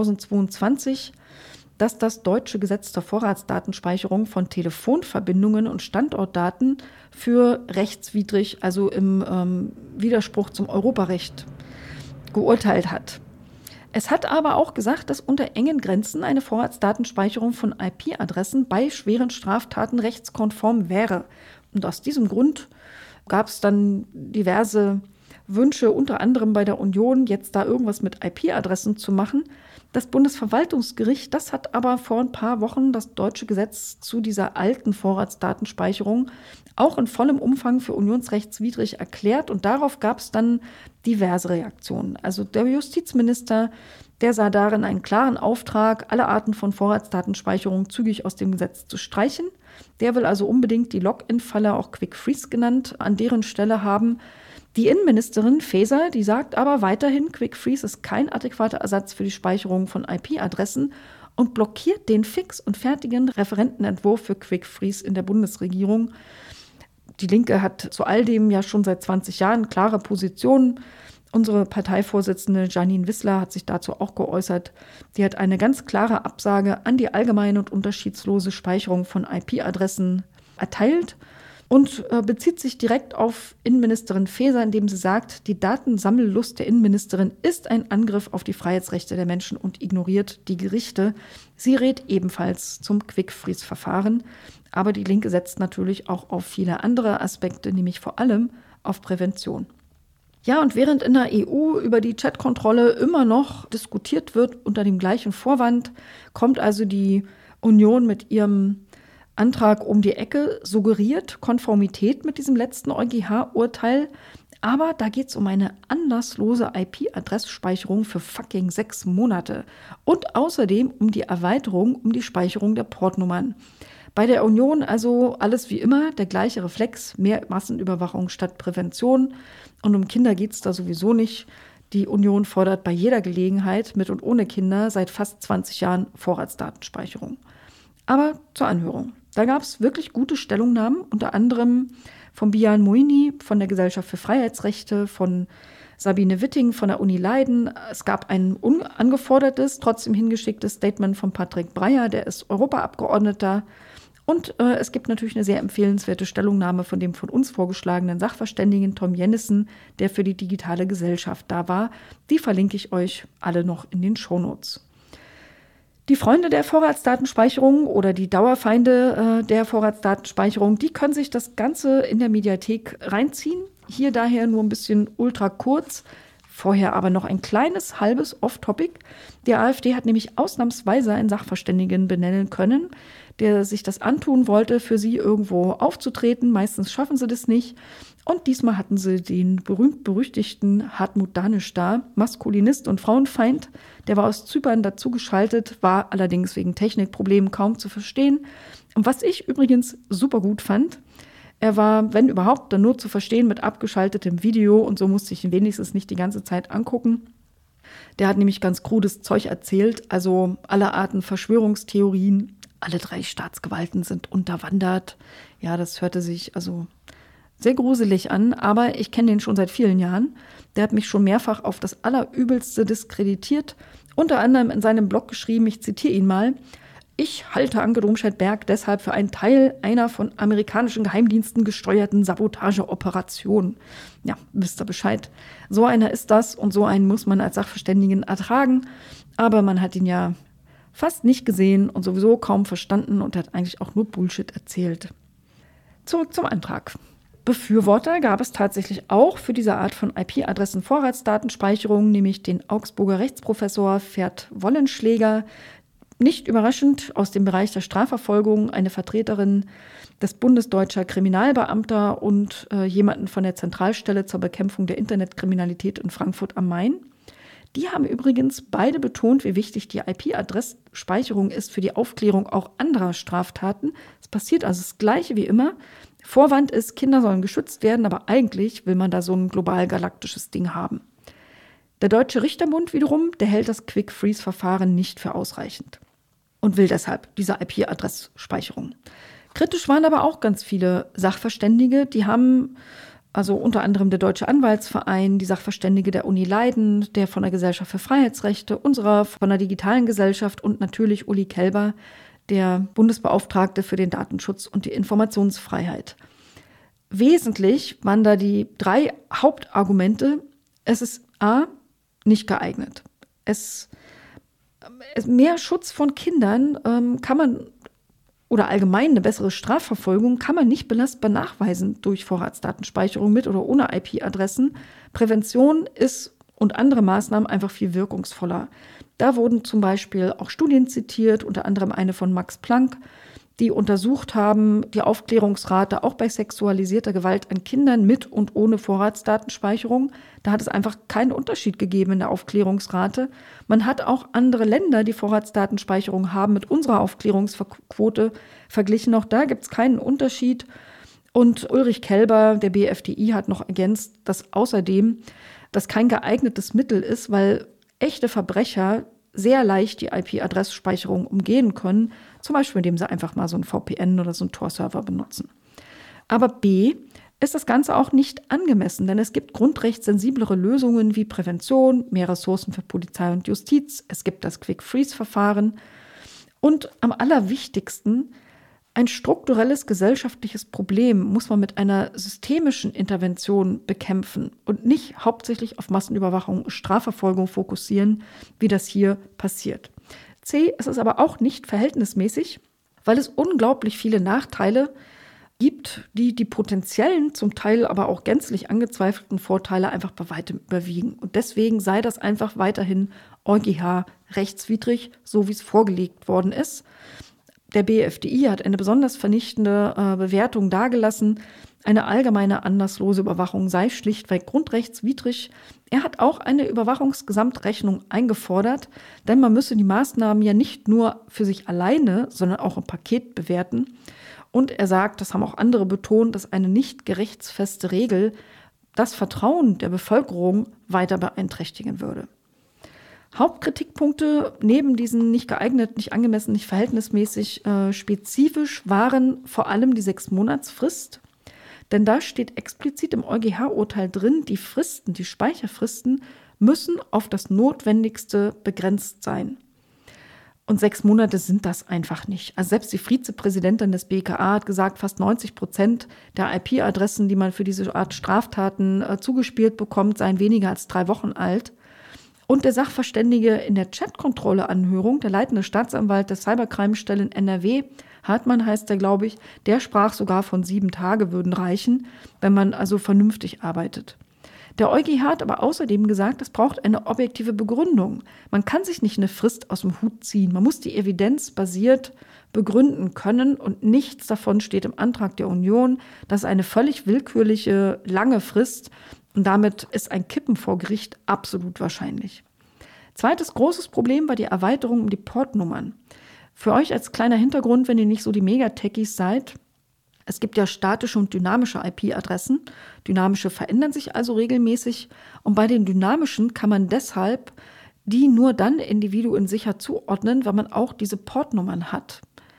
2022, dass das deutsche Gesetz zur Vorratsdatenspeicherung von Telefonverbindungen und Standortdaten für rechtswidrig, also im Widerspruch zum Europarecht, geurteilt hat. Es hat aber auch gesagt, dass unter engen Grenzen eine Vorratsdatenspeicherung von IP-Adressen bei schweren Straftaten rechtskonform wäre. Und aus diesem Grund gab es dann diverse Wünsche, unter anderem bei der Union, jetzt da irgendwas mit IP-Adressen zu machen. Das Bundesverwaltungsgericht, das hat aber vor ein paar Wochen das deutsche Gesetz zu dieser alten Vorratsdatenspeicherung auch in vollem Umfang für unionsrechtswidrig erklärt. Und darauf gab es dann diverse Reaktionen. Also der Justizminister, der sah darin einen klaren Auftrag, alle Arten von Vorratsdatenspeicherung zügig aus dem Gesetz zu streichen. Der will also unbedingt die Login-Falle, auch Quick Freeze genannt, an deren Stelle haben. Die Innenministerin Faeser, die sagt aber weiterhin, Quick Freeze ist kein adäquater Ersatz für die Speicherung von IP-Adressen und blockiert den fix und fertigen Referentenentwurf für Quick Freeze in der Bundesregierung. Die Linke hat zu all dem ja schon seit 20 Jahren klare Positionen. Unsere Parteivorsitzende Janine Wissler hat sich dazu auch geäußert. Die hat eine ganz klare Absage an die allgemeine und unterschiedslose Speicherung von IP-Adressen erteilt und bezieht sich direkt auf Innenministerin Faeser, indem sie sagt, die Datensammellust der Innenministerin ist ein Angriff auf die Freiheitsrechte der Menschen und ignoriert die Gerichte. Sie rät ebenfalls zum Quick-Freeze-Verfahren, aber die Linke setzt natürlich auch auf viele andere Aspekte, nämlich vor allem auf Prävention. Ja, und während in der EU über die Chatkontrolle immer noch diskutiert wird unter dem gleichen Vorwand, kommt also die Union mit ihrem Antrag um die Ecke, suggeriert Konformität mit diesem letzten EuGH-Urteil. Aber da geht es um eine anlasslose IP-Adressspeicherung für fucking 6 Monate. Und außerdem um die Erweiterung um die Speicherung der Portnummern. Bei der Union also alles wie immer, der gleiche Reflex, mehr Massenüberwachung statt Prävention. Und um Kinder geht es da sowieso nicht. Die Union fordert bei jeder Gelegenheit mit und ohne Kinder seit fast 20 Jahren Vorratsdatenspeicherung. Aber zur Anhörung. Da gab es wirklich gute Stellungnahmen, unter anderem von Bijan Moini von der Gesellschaft für Freiheitsrechte, von Sabine Witting von der Uni Leiden. Es gab ein unangefordertes, trotzdem hingeschicktes Statement von Patrick Breyer, der ist Europaabgeordneter. Und es gibt natürlich eine sehr empfehlenswerte Stellungnahme von dem von uns vorgeschlagenen Sachverständigen Tom Jennissen, der für die digitale Gesellschaft da war. Die verlinke ich euch alle noch in den Shownotes. Die Freunde der Vorratsdatenspeicherung oder die Dauerfeinde der Vorratsdatenspeicherung, die können sich das Ganze in der Mediathek reinziehen. Hier daher nur ein bisschen ultra kurz. Vorher aber noch ein kleines, halbes Off-Topic. Die AfD hat nämlich ausnahmsweise einen Sachverständigen benennen können, der sich das antun wollte, für sie irgendwo aufzutreten. Meistens schaffen sie das nicht. Und diesmal hatten sie den berühmt-berüchtigten Hartmut Danisch da, Maskulinist und Frauenfeind. Der war aus Zypern dazugeschaltet, war allerdings wegen Technikproblemen kaum zu verstehen. Und was ich übrigens super gut fand, er war, wenn überhaupt, dann nur zu verstehen mit abgeschaltetem Video und so musste ich ihn wenigstens nicht die ganze Zeit angucken. Der hat nämlich ganz krudes Zeug erzählt, also alle Arten Verschwörungstheorien, alle 3 Staatsgewalten sind unterwandert. Ja, das hörte sich also sehr gruselig an, aber ich kenne den schon seit vielen Jahren. Der hat mich schon mehrfach auf das Allerübelste diskreditiert, unter anderem in seinem Blog geschrieben, ich zitiere ihn mal: Ich halte Anke Domscheit-Berg deshalb für einen Teil einer von amerikanischen Geheimdiensten gesteuerten Sabotageoperation. Ja, wisst ihr Bescheid. So einer ist das und so einen muss man als Sachverständigen ertragen. Aber man hat ihn ja fast nicht gesehen und sowieso kaum verstanden und hat eigentlich auch nur Bullshit erzählt. Zurück zum Antrag. Befürworter gab es tatsächlich auch für diese Art von IP-Adressen-Vorratsdatenspeicherung, nämlich den Augsburger Rechtsprofessor Vert Wollenschläger. Nicht überraschend aus dem Bereich der Strafverfolgung eine Vertreterin des Bundesdeutscher Kriminalbeamter und jemanden von der Zentralstelle zur Bekämpfung der Internetkriminalität in Frankfurt am Main. Die haben übrigens beide betont, wie wichtig die IP-Adressspeicherung ist für die Aufklärung auch anderer Straftaten. Es passiert also das Gleiche wie immer. Vorwand ist, Kinder sollen geschützt werden, aber eigentlich will man da so ein global galaktisches Ding haben. Der Deutsche Richterbund wiederum, der hält das Quick-Freeze-Verfahren nicht für ausreichend und will deshalb diese IP-Adressspeicherung. Kritisch waren aber auch ganz viele Sachverständige, die haben also unter anderem der Deutsche Anwaltsverein, die Sachverständige der Uni Leiden, der von der Gesellschaft für Freiheitsrechte, unserer von der Digitalen Gesellschaft und natürlich Uli Kelber, der Bundesbeauftragte für den Datenschutz und die Informationsfreiheit. Wesentlich waren da die 3 Hauptargumente. Es ist A, nicht geeignet. Mehr Schutz von Kindern kann man, oder allgemein eine bessere Strafverfolgung, kann man nicht belastbar nachweisen durch Vorratsdatenspeicherung mit oder ohne IP-Adressen. Prävention ist und andere Maßnahmen einfach viel wirkungsvoller. Da wurden zum Beispiel auch Studien zitiert, unter anderem eine von Max Planck, die untersucht haben, die Aufklärungsrate auch bei sexualisierter Gewalt an Kindern mit und ohne Vorratsdatenspeicherung. Da hat es einfach keinen Unterschied gegeben in der Aufklärungsrate. Man hat auch andere Länder, die Vorratsdatenspeicherung haben, mit unserer Aufklärungsquote verglichen. Auch da gibt es keinen Unterschied. Und Ulrich Kelber, der BfDI, hat noch ergänzt, dass außerdem das kein geeignetes Mittel ist, weil echte Verbrecher sehr leicht die IP-Adressspeicherung umgehen können, zum Beispiel indem sie einfach mal so ein VPN oder so einen Tor-Server benutzen. Aber B, ist das Ganze auch nicht angemessen, denn es gibt grundrechtssensiblere Lösungen wie Prävention, mehr Ressourcen für Polizei und Justiz, es gibt das Quick-Freeze-Verfahren und am allerwichtigsten, ein strukturelles gesellschaftliches Problem muss man mit einer systemischen Intervention bekämpfen und nicht hauptsächlich auf Massenüberwachung und Strafverfolgung fokussieren, wie das hier passiert. C, es ist aber auch nicht verhältnismäßig, weil es unglaublich viele Nachteile gibt, die die potenziellen, zum Teil aber auch gänzlich angezweifelten Vorteile einfach bei weitem überwiegen. Und deswegen sei das einfach weiterhin EuGH rechtswidrig, so wie es vorgelegt worden ist. Der BfDI hat eine besonders vernichtende Bewertung dargelassen. Eine allgemeine anlasslose Überwachung sei schlichtweg grundrechtswidrig. Er hat auch eine Überwachungsgesamtrechnung eingefordert, denn man müsse die Maßnahmen ja nicht nur für sich alleine, sondern auch im Paket bewerten. Und er sagt, das haben auch andere betont, dass eine nicht gerechtsfeste Regel das Vertrauen der Bevölkerung weiter beeinträchtigen würde. Hauptkritikpunkte neben diesen nicht geeignet, nicht angemessen, nicht verhältnismäßig spezifisch waren vor allem die 6-Monatsfrist. Denn da steht explizit im EuGH-Urteil drin, die Fristen, die Speicherfristen müssen auf das Notwendigste begrenzt sein. Und 6 Monate sind das einfach nicht. Also selbst die Vizepräsidentin des BKA hat gesagt, fast 90% der IP-Adressen, die man für diese Art Straftaten zugespielt bekommt, seien weniger als 3 Wochen alt. Und der Sachverständige in der Chatkontrolle-Anhörung, der leitende Staatsanwalt der Cybercrime-Stelle in NRW, Hartmann heißt der, glaube ich, der sprach sogar von 7 Tage würden reichen, wenn man also vernünftig arbeitet. Der EuGH hat aber außerdem gesagt, es braucht eine objektive Begründung. Man kann sich nicht eine Frist aus dem Hut ziehen. Man muss die Evidenz basiert begründen können und nichts davon steht im Antrag der Union. Das ist eine völlig willkürliche, lange Frist. Und damit ist ein Kippen vor Gericht absolut wahrscheinlich. Zweites großes Problem war die Erweiterung um die Portnummern. Für euch als kleiner Hintergrund, wenn ihr nicht so die Megatechies seid, es gibt ja statische und dynamische IP-Adressen. Dynamische verändern sich also regelmäßig. Und bei den dynamischen kann man deshalb die nur dann Individuen sicher zuordnen, wenn man auch diese Portnummern hat.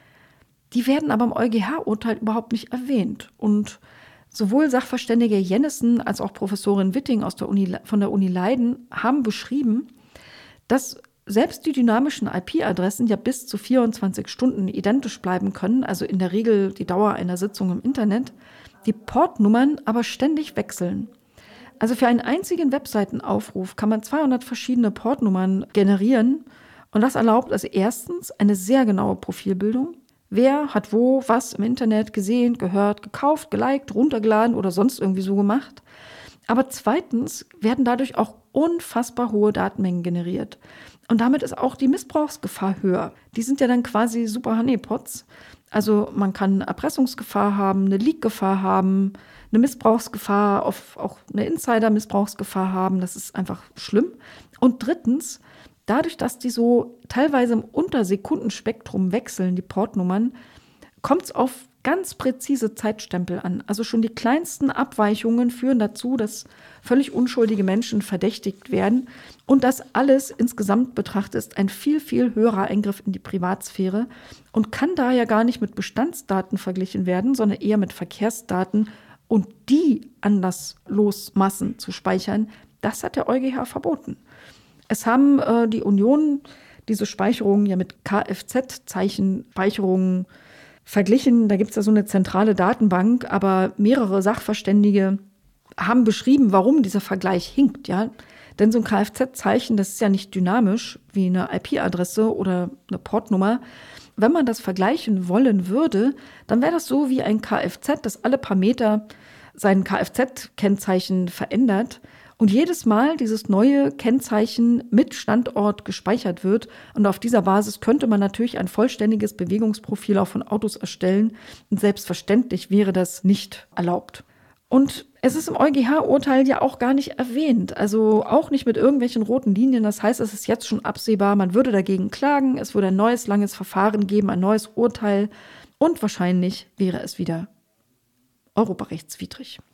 Die werden aber im EuGH-Urteil überhaupt nicht erwähnt. Und sowohl Sachverständige Jennissen als auch Professorin Witting von der Uni Leiden haben beschrieben, dass selbst die dynamischen IP-Adressen ja bis zu 24 Stunden identisch bleiben können, also in der Regel die Dauer einer Sitzung im Internet, die Portnummern aber ständig wechseln. Also für einen einzigen Webseitenaufruf kann man 200 verschiedene Portnummern generieren und das erlaubt also erstens eine sehr genaue Profilbildung. Wer hat wo, was im Internet gesehen, gehört, gekauft, geliked, runtergeladen oder sonst irgendwie so gemacht. Aber zweitens werden dadurch auch unfassbar hohe Datenmengen generiert. Und damit ist auch die Missbrauchsgefahr höher. Die sind ja dann quasi super Honeypots. Also man kann eine Erpressungsgefahr haben, eine Leak-Gefahr haben, eine Missbrauchsgefahr, auch eine Insider-Missbrauchsgefahr haben. Das ist einfach schlimm. Und drittens, dadurch, dass die so teilweise im Untersekundenspektrum wechseln, die Portnummern, kommt es auf ganz präzise Zeitstempel an. Also schon die kleinsten Abweichungen führen dazu, dass völlig unschuldige Menschen verdächtigt werden. Und das alles insgesamt betrachtet ist ein viel, viel höherer Eingriff in die Privatsphäre und kann daher gar nicht mit Bestandsdaten verglichen werden, sondern eher mit Verkehrsdaten. Und die anlasslos Massen zu speichern, das hat der EuGH verboten. Es haben die Union diese Speicherungen ja mit Kfz-Zeichenspeicherungen verglichen. Da gibt es ja so eine zentrale Datenbank, aber mehrere Sachverständige haben beschrieben, warum dieser Vergleich hinkt. Ja? Denn so ein Kfz-Zeichen, das ist ja nicht dynamisch wie eine IP-Adresse oder eine Portnummer. Wenn man das vergleichen wollen würde, dann wäre das so wie ein Kfz, das alle paar Meter sein Kfz-Kennzeichen verändert und jedes Mal dieses neue Kennzeichen mit Standort gespeichert wird. Und auf dieser Basis könnte man natürlich ein vollständiges Bewegungsprofil auch von Autos erstellen. Und selbstverständlich wäre das nicht erlaubt. Und es ist im EuGH-Urteil ja auch gar nicht erwähnt, also auch nicht mit irgendwelchen roten Linien. Das heißt, es ist jetzt schon absehbar, man würde dagegen klagen, es würde ein neues, langes Verfahren geben, ein neues Urteil und wahrscheinlich wäre es wieder europarechtswidrig.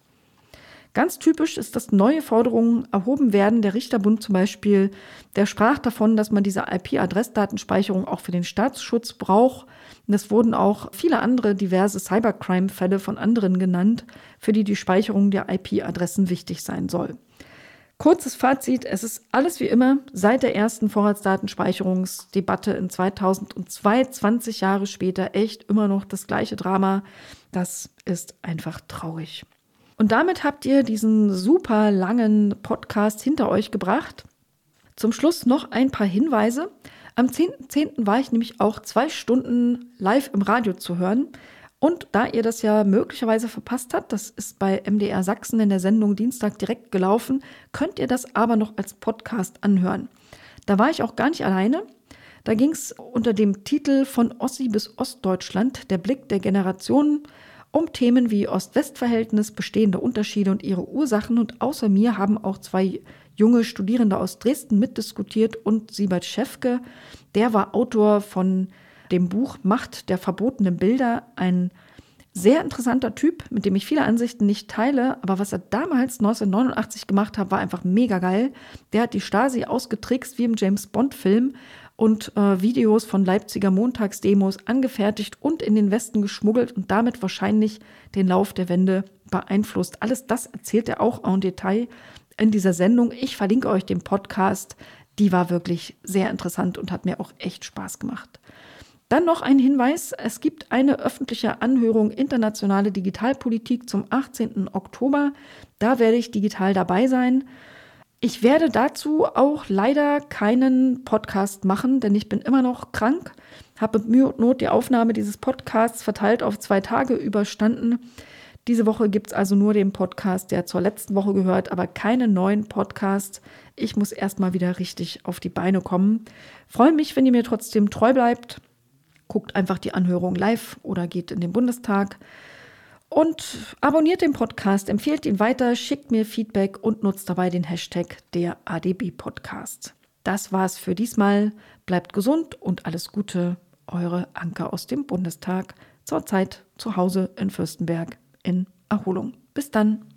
Ganz typisch ist, dass neue Forderungen erhoben werden. Der Richterbund zum Beispiel, der sprach davon, dass man diese IP-Adressdatenspeicherung auch für den Staatsschutz braucht. Und es wurden auch viele andere diverse Cybercrime-Fälle von anderen genannt, für die die Speicherung der IP-Adressen wichtig sein soll. Kurzes Fazit, es ist alles wie immer seit der ersten Vorratsdatenspeicherungsdebatte in 2002, 20 Jahre später, echt immer noch das gleiche Drama. Das ist einfach traurig. Und damit habt ihr diesen super langen Podcast hinter euch gebracht. Zum Schluss noch ein paar Hinweise. Am 10.10. war ich nämlich auch 2 Stunden live im Radio zu hören. Und da ihr das ja möglicherweise verpasst habt, das ist bei MDR Sachsen in der Sendung Dienstag direkt gelaufen, könnt ihr das aber noch als Podcast anhören. Da war ich auch gar nicht alleine. Da ging es unter dem Titel Von Ossi bis Ostdeutschland, der Blick der Generationen, um Themen wie Ost-West-Verhältnis, bestehende Unterschiede und ihre Ursachen. Und außer mir haben auch 2 junge Studierende aus Dresden mitdiskutiert und Siebert Schäfke, der war Autor von dem Buch Macht der verbotenen Bilder, ein sehr interessanter Typ, mit dem ich viele Ansichten nicht teile, aber was er damals 1989 gemacht hat, war einfach mega geil. Der hat die Stasi ausgetrickst wie im James-Bond-Film und Videos von Leipziger Montagsdemos angefertigt und in den Westen geschmuggelt und damit wahrscheinlich den Lauf der Wende beeinflusst. Alles das erzählt er auch en Detail in dieser Sendung. Ich verlinke euch den Podcast. Die war wirklich sehr interessant und hat mir auch echt Spaß gemacht. Dann noch ein Hinweis, es gibt eine öffentliche Anhörung Internationale Digitalpolitik zum 18. Oktober. Da werde ich digital dabei sein. Ich werde dazu auch leider keinen Podcast machen, denn ich bin immer noch krank, habe mit Mühe und Not die Aufnahme dieses Podcasts verteilt auf 2 Tage überstanden. Diese Woche gibt es also nur den Podcast, der zur letzten Woche gehört, aber keinen neuen Podcast. Ich muss erstmal wieder richtig auf die Beine kommen. Freue mich, wenn ihr mir trotzdem treu bleibt. Guckt einfach die Anhörung live oder geht in den Bundestag. Und abonniert den Podcast, empfehlt ihn weiter, schickt mir Feedback und nutzt dabei den Hashtag der ADB-Podcast. Das war's für diesmal. Bleibt gesund und alles Gute. Eure Anke aus dem Bundestag. Zurzeit zu Hause in Fürstenberg in Erholung. Bis dann.